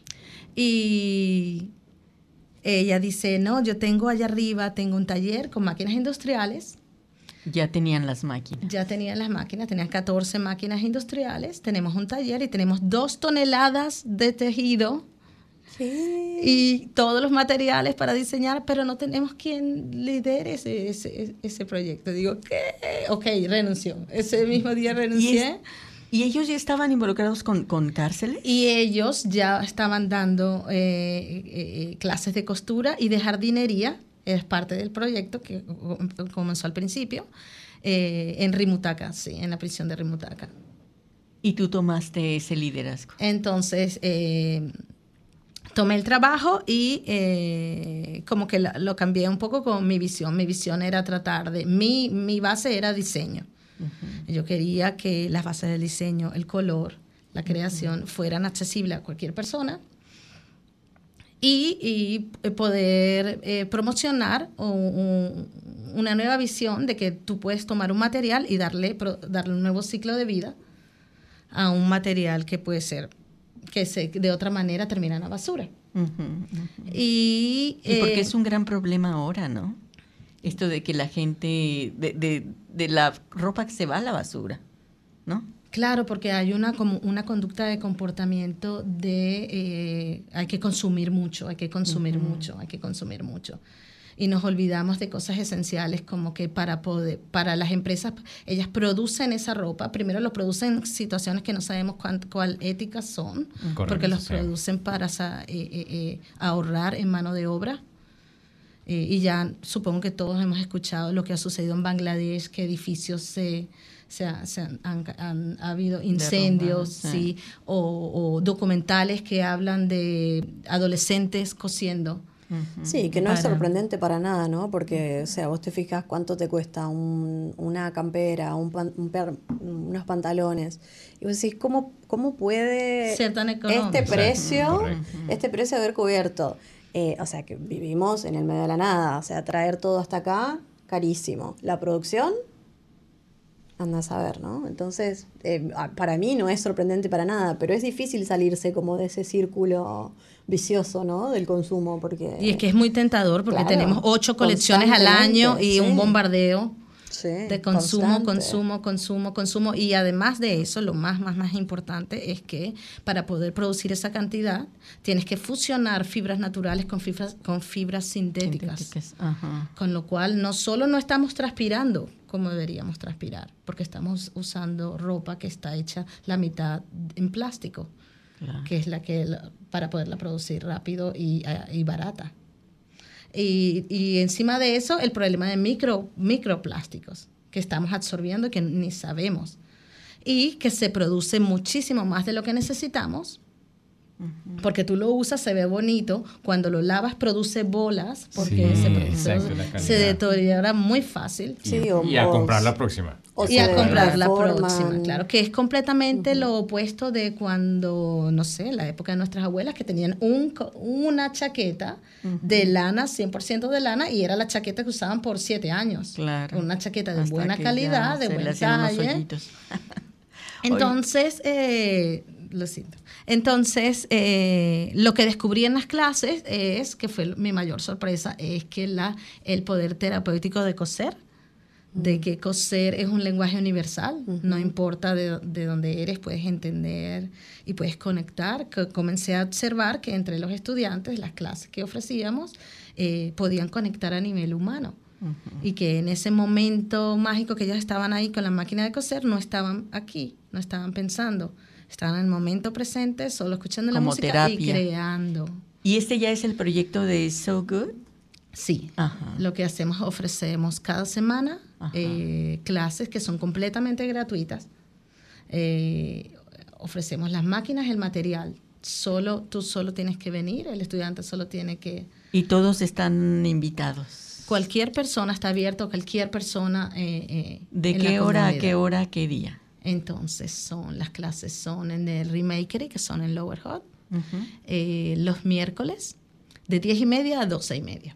y ella dice, no, yo tengo allá arriba, tengo un taller con máquinas industriales. Ya tenían las máquinas. Ya tenían las máquinas, tenían catorce máquinas industriales, tenemos un taller y tenemos dos toneladas de tejido ¿Qué? Y todos los materiales para diseñar, pero no tenemos quien lidere ese, ese, ese proyecto. Digo, ¿qué? Ok, renunció. Ese mismo día renuncié. ¿Y, es, ¿y ellos ya estaban involucrados con, con cárceles? Y ellos ya estaban dando eh, eh, clases de costura y de jardinería. Es parte del proyecto que comenzó al principio, eh, en Rimutaka, sí, en la prisión de Rimutaka. ¿Y tú tomaste ese liderazgo? Entonces, eh, tomé el trabajo y eh, como que lo, lo cambié un poco con mi visión. Mi visión era tratar de... Mi, mi base era diseño. Uh-huh. Yo quería que las bases del diseño, el color, la creación, uh-huh. fueran accesibles a cualquier persona. Y, y poder eh, promocionar un, un, una nueva visión de que tú puedes tomar un material y darle, pro, darle un nuevo ciclo de vida a un material que puede ser, que se, de otra manera termina en la basura. Uh-huh, uh-huh. Y, y porque eh, es un gran problema ahora, ¿no? Esto de que la gente, de, de, de la ropa que se va a la basura, ¿no? Claro, porque hay una, como una conducta de comportamiento de eh, hay que consumir mucho, hay que consumir uh-huh. mucho, hay que consumir mucho. Y nos olvidamos de cosas esenciales como que para poder, para las empresas, ellas producen esa ropa, primero lo producen en situaciones que no sabemos cuál, cuál éticas son, Correcto, porque los sí. producen para eh, eh, eh, ahorrar en mano de obra. Eh, y ya supongo que todos hemos escuchado lo que ha sucedido en Bangladesh, que edificios se... Se ha, se han, han, han ha habido incendios, sí. Sí, o, o documentales que hablan de adolescentes cosiendo. Uh-huh. Sí, que no para... es sorprendente para nada, ¿no? Porque, o sea, vos te fijas cuánto te cuesta un, una campera, un, pan, un per, unos pantalones. Y vos decís, ¿cómo, cómo puede ser tan económico? Este precio, uh-huh. este precio haber cubierto? Eh, o sea, que vivimos en el medio de la nada. O sea, traer todo hasta acá, carísimo. La producción... anda a saber, ¿no? Entonces, eh, para mí no es sorprendente para nada, pero es difícil salirse como de ese círculo vicioso, ¿no? Del consumo, porque... Y es que es muy tentador porque claro, tenemos ocho colecciones al año y sí. un bombardeo sí, de consumo, constante. consumo, consumo, consumo. Y además de eso, lo más, más, más importante es que para poder producir esa cantidad, tienes que fusionar fibras naturales con fibras, con fibras sintéticas. sintéticas. Ajá. Con lo cual, no solo no estamos transpirando como deberíamos transpirar, porque estamos usando ropa que está hecha la mitad en plástico, claro. que es la que para poderla producir rápido y, y barata. Y, y encima de eso, el problema de micro, microplásticos que estamos absorbiendo y que ni sabemos. Y que se produce muchísimo más de lo que necesitamos, uh-huh. porque tú lo usas, se ve bonito, cuando lo lavas produce bolas, porque sí, se, exacto, se deteriora muy fácil. Sí, y, o, y a comprar la próxima. Y a comprar la próxima, claro, que es completamente uh-huh. lo opuesto de cuando, no sé, la época de nuestras abuelas, que tenían un, una chaqueta uh-huh. de lana, cien por ciento de lana, y era la chaqueta que usaban por siete años. Claro. Una chaqueta de Hasta buena calidad, de buen talle. Entonces, eh, lo siento. Entonces, eh, lo que descubrí en las clases es, que fue mi mayor sorpresa, es que la, el poder terapéutico de coser, de que coser es un lenguaje universal, uh-huh. no importa de, de dónde eres, puedes entender y puedes conectar. Que comencé a observar que entre los estudiantes, las clases que ofrecíamos, eh, podían conectar a nivel humano. Uh-huh. Y que en ese momento mágico que ellos estaban ahí con la máquina de coser, no estaban aquí, no estaban pensando, estaban en el momento presente, solo escuchando Como la música terapia. Y creando. ¿Y este ya es el proyecto de So Good? Sí, Ajá. lo que hacemos, ofrecemos cada semana eh, clases que son completamente gratuitas. Eh, ofrecemos las máquinas, el material. Solo, tú solo tienes que venir, el estudiante solo tiene que... Y todos están invitados. Cualquier persona está abierto, cualquier persona... Eh, eh, ¿De qué hora a qué hora, qué día? Entonces, son las clases son en el Remakery, que son en Lower Hutt, uh-huh. eh, los miércoles, de diez y media a doce y media.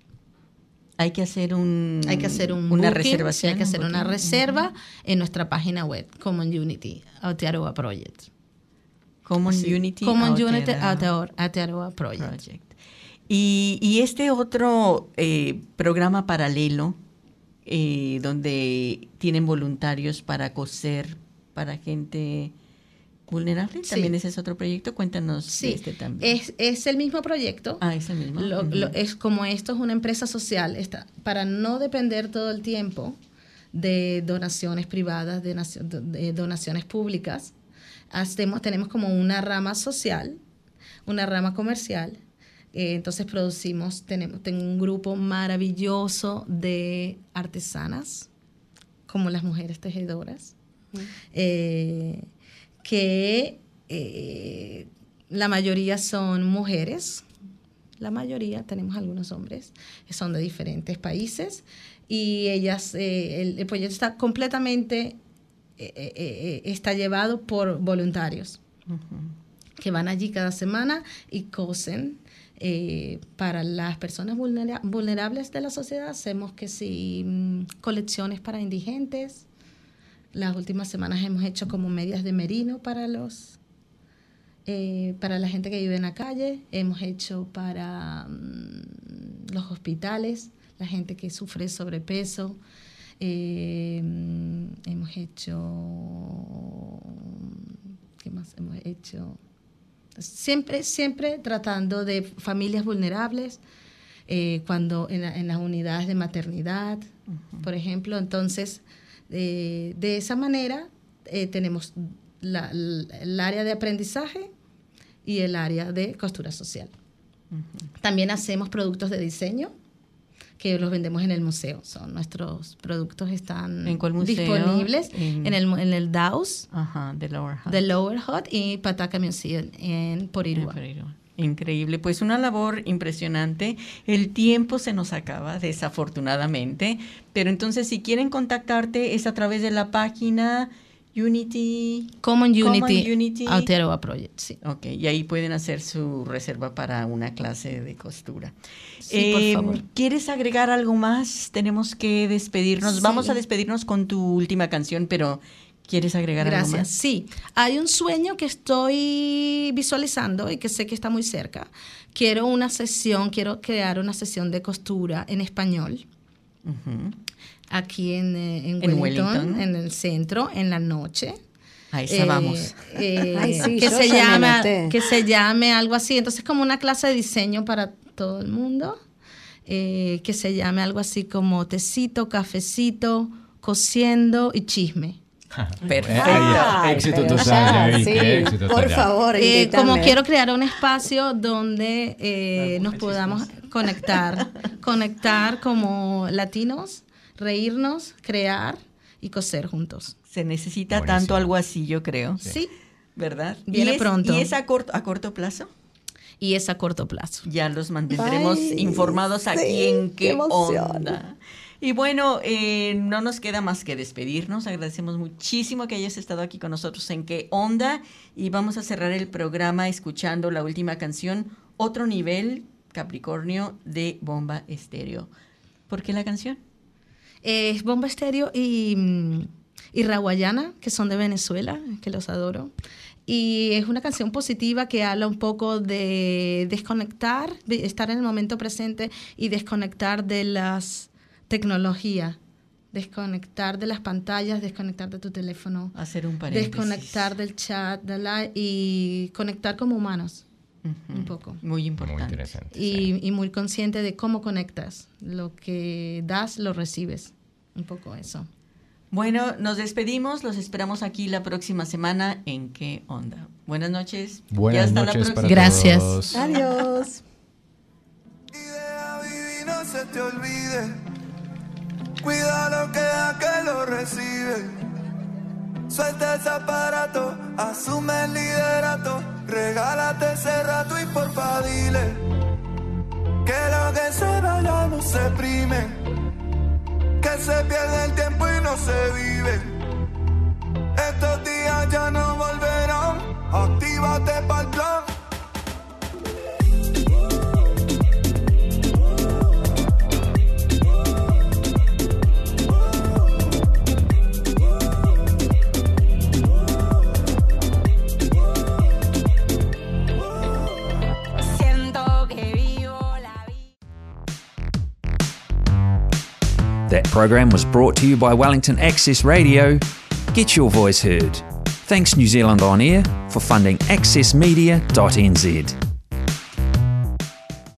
Hay que hacer un hay que hacer un una booking, reservación, hay que hacer un una reserva uh-huh. en nuestra página web Common Unity Aotearoa Project. Common sí. Unity Common Unity Aotearoa Project. Project. Y, y este otro eh, programa paralelo eh, donde tienen voluntarios para coser para gente vulnerable, también sí. ese es otro proyecto. Cuéntanos sí. de este también. Es, es el mismo proyecto. Ah, es el mismo. Lo, uh-huh. lo, es como esto es una empresa social, está, para no depender todo el tiempo de donaciones privadas, de, de donaciones públicas, hacemos, tenemos como una rama social, una rama comercial. Eh, entonces producimos, tenemos tengo un grupo maravilloso de artesanas, como las mujeres tejedoras, uh-huh. eh, que eh, la mayoría son mujeres, la mayoría, tenemos algunos hombres, que son de diferentes países, y ellas, eh, el, el proyecto está completamente, eh, eh, eh, está llevado por voluntarios, uh-huh. que van allí cada semana y cosen. Eh, para las personas vulnera- vulnerables de la sociedad, hacemos que sí, mmm, colecciones para indigentes. Las últimas semanas hemos hecho como medias de merino para los eh, para la gente que vive en la calle. Hemos hecho para um, los hospitales, la gente que sufre sobrepeso. Eh, hemos hecho, ¿qué más hemos hecho? Siempre, siempre tratando de familias vulnerables, eh, cuando en, la, en las unidades de maternidad, uh-huh. por ejemplo. Entonces, eh, de esa manera eh, tenemos la, la, el área de aprendizaje y el área de costura social. Uh-huh. También hacemos productos de diseño que los vendemos en el museo. Son nuestros productos están ¿En cuál museo? disponibles en, en el en el Daus, ajá, de Lower Hutt. de Lower Hutt y Pataca Museum en Porirua. Increíble, pues una labor impresionante. El tiempo se nos acaba, desafortunadamente, pero entonces si quieren contactarte es a través de la página Unity... Common Unity, Common Unity. Aotearoa Project, sí. Ok, y ahí pueden hacer su reserva para una clase de costura. Sí, eh, por favor. ¿Quieres agregar algo más? Tenemos que despedirnos. Sí. Vamos a despedirnos con tu última canción, pero ¿quieres agregar Gracias. algo más? Sí, hay un sueño que estoy visualizando y que sé que está muy cerca. Quiero una sesión, quiero crear una sesión de costura en español. Uh-huh. Aquí en, en, en Wellington, Wellington, en el centro, en la noche. A esa eh, vamos. Eh, Ay, sí, que, yo se ya me llama, anoté. que se llame algo así. Entonces, como una clase de diseño para todo el mundo. Eh, que se llame algo así como tecito, cafecito, cociendo y chisme. Perfecto. Ay, éxito pero total, ya, ya, sí, éxito por total. favor, Eh, invítame. como quiero crear un espacio donde eh, nos podamos conectar, conectar como latinos, reírnos, crear y coser juntos. Se necesita Buenísimo. tanto algo así, yo creo. Sí, sí. ¿Verdad? Viene ¿Y es, pronto. ¿Y es a corto, a corto plazo? Y es a corto plazo. Ya los mantendremos Ay, informados aquí sí, en qué Qué emoción. Onda. Y bueno, eh, no nos queda más que despedirnos. Agradecemos muchísimo que hayas estado aquí con nosotros en Qué Onda. Y vamos a cerrar el programa escuchando la última canción, Otro Nivel, Capricornio, de Bomba Estéreo. ¿Por qué la canción? Es eh, Bomba Estéreo y, y Raguayana, que son de Venezuela, que los adoro. Y es una canción positiva que habla un poco de desconectar, de estar en el momento presente y desconectar de las tecnologías, desconectar de las pantallas, desconectar de tu teléfono, Hacer un paréntesis. desconectar del chat de la, y conectar como humanos, uh-huh. un poco. Muy importante. Muy interesante. Y, Sí. y muy consciente de cómo conectas. Lo que das, lo recibes. Un poco eso. Bueno, nos despedimos. Los esperamos aquí la próxima semana en Qué Onda. Buenas noches. Buenas y hasta noches la para próxima. Gracias. todos. Adiós. Idea vivir, no se te olvide. Cuida lo que da que lo recibe. Suelta ese aparato, asume el liderato. Regálate ese rato y porfa dile que lo que se da ya no se exprime, que se pierde el tiempo y no se vive. Estos días ya no volverán. Actívate pa'l plan. That program was brought to you by Wellington Access Radio. Get your voice heard. Thanks New Zealand On Air for funding access media dot n z.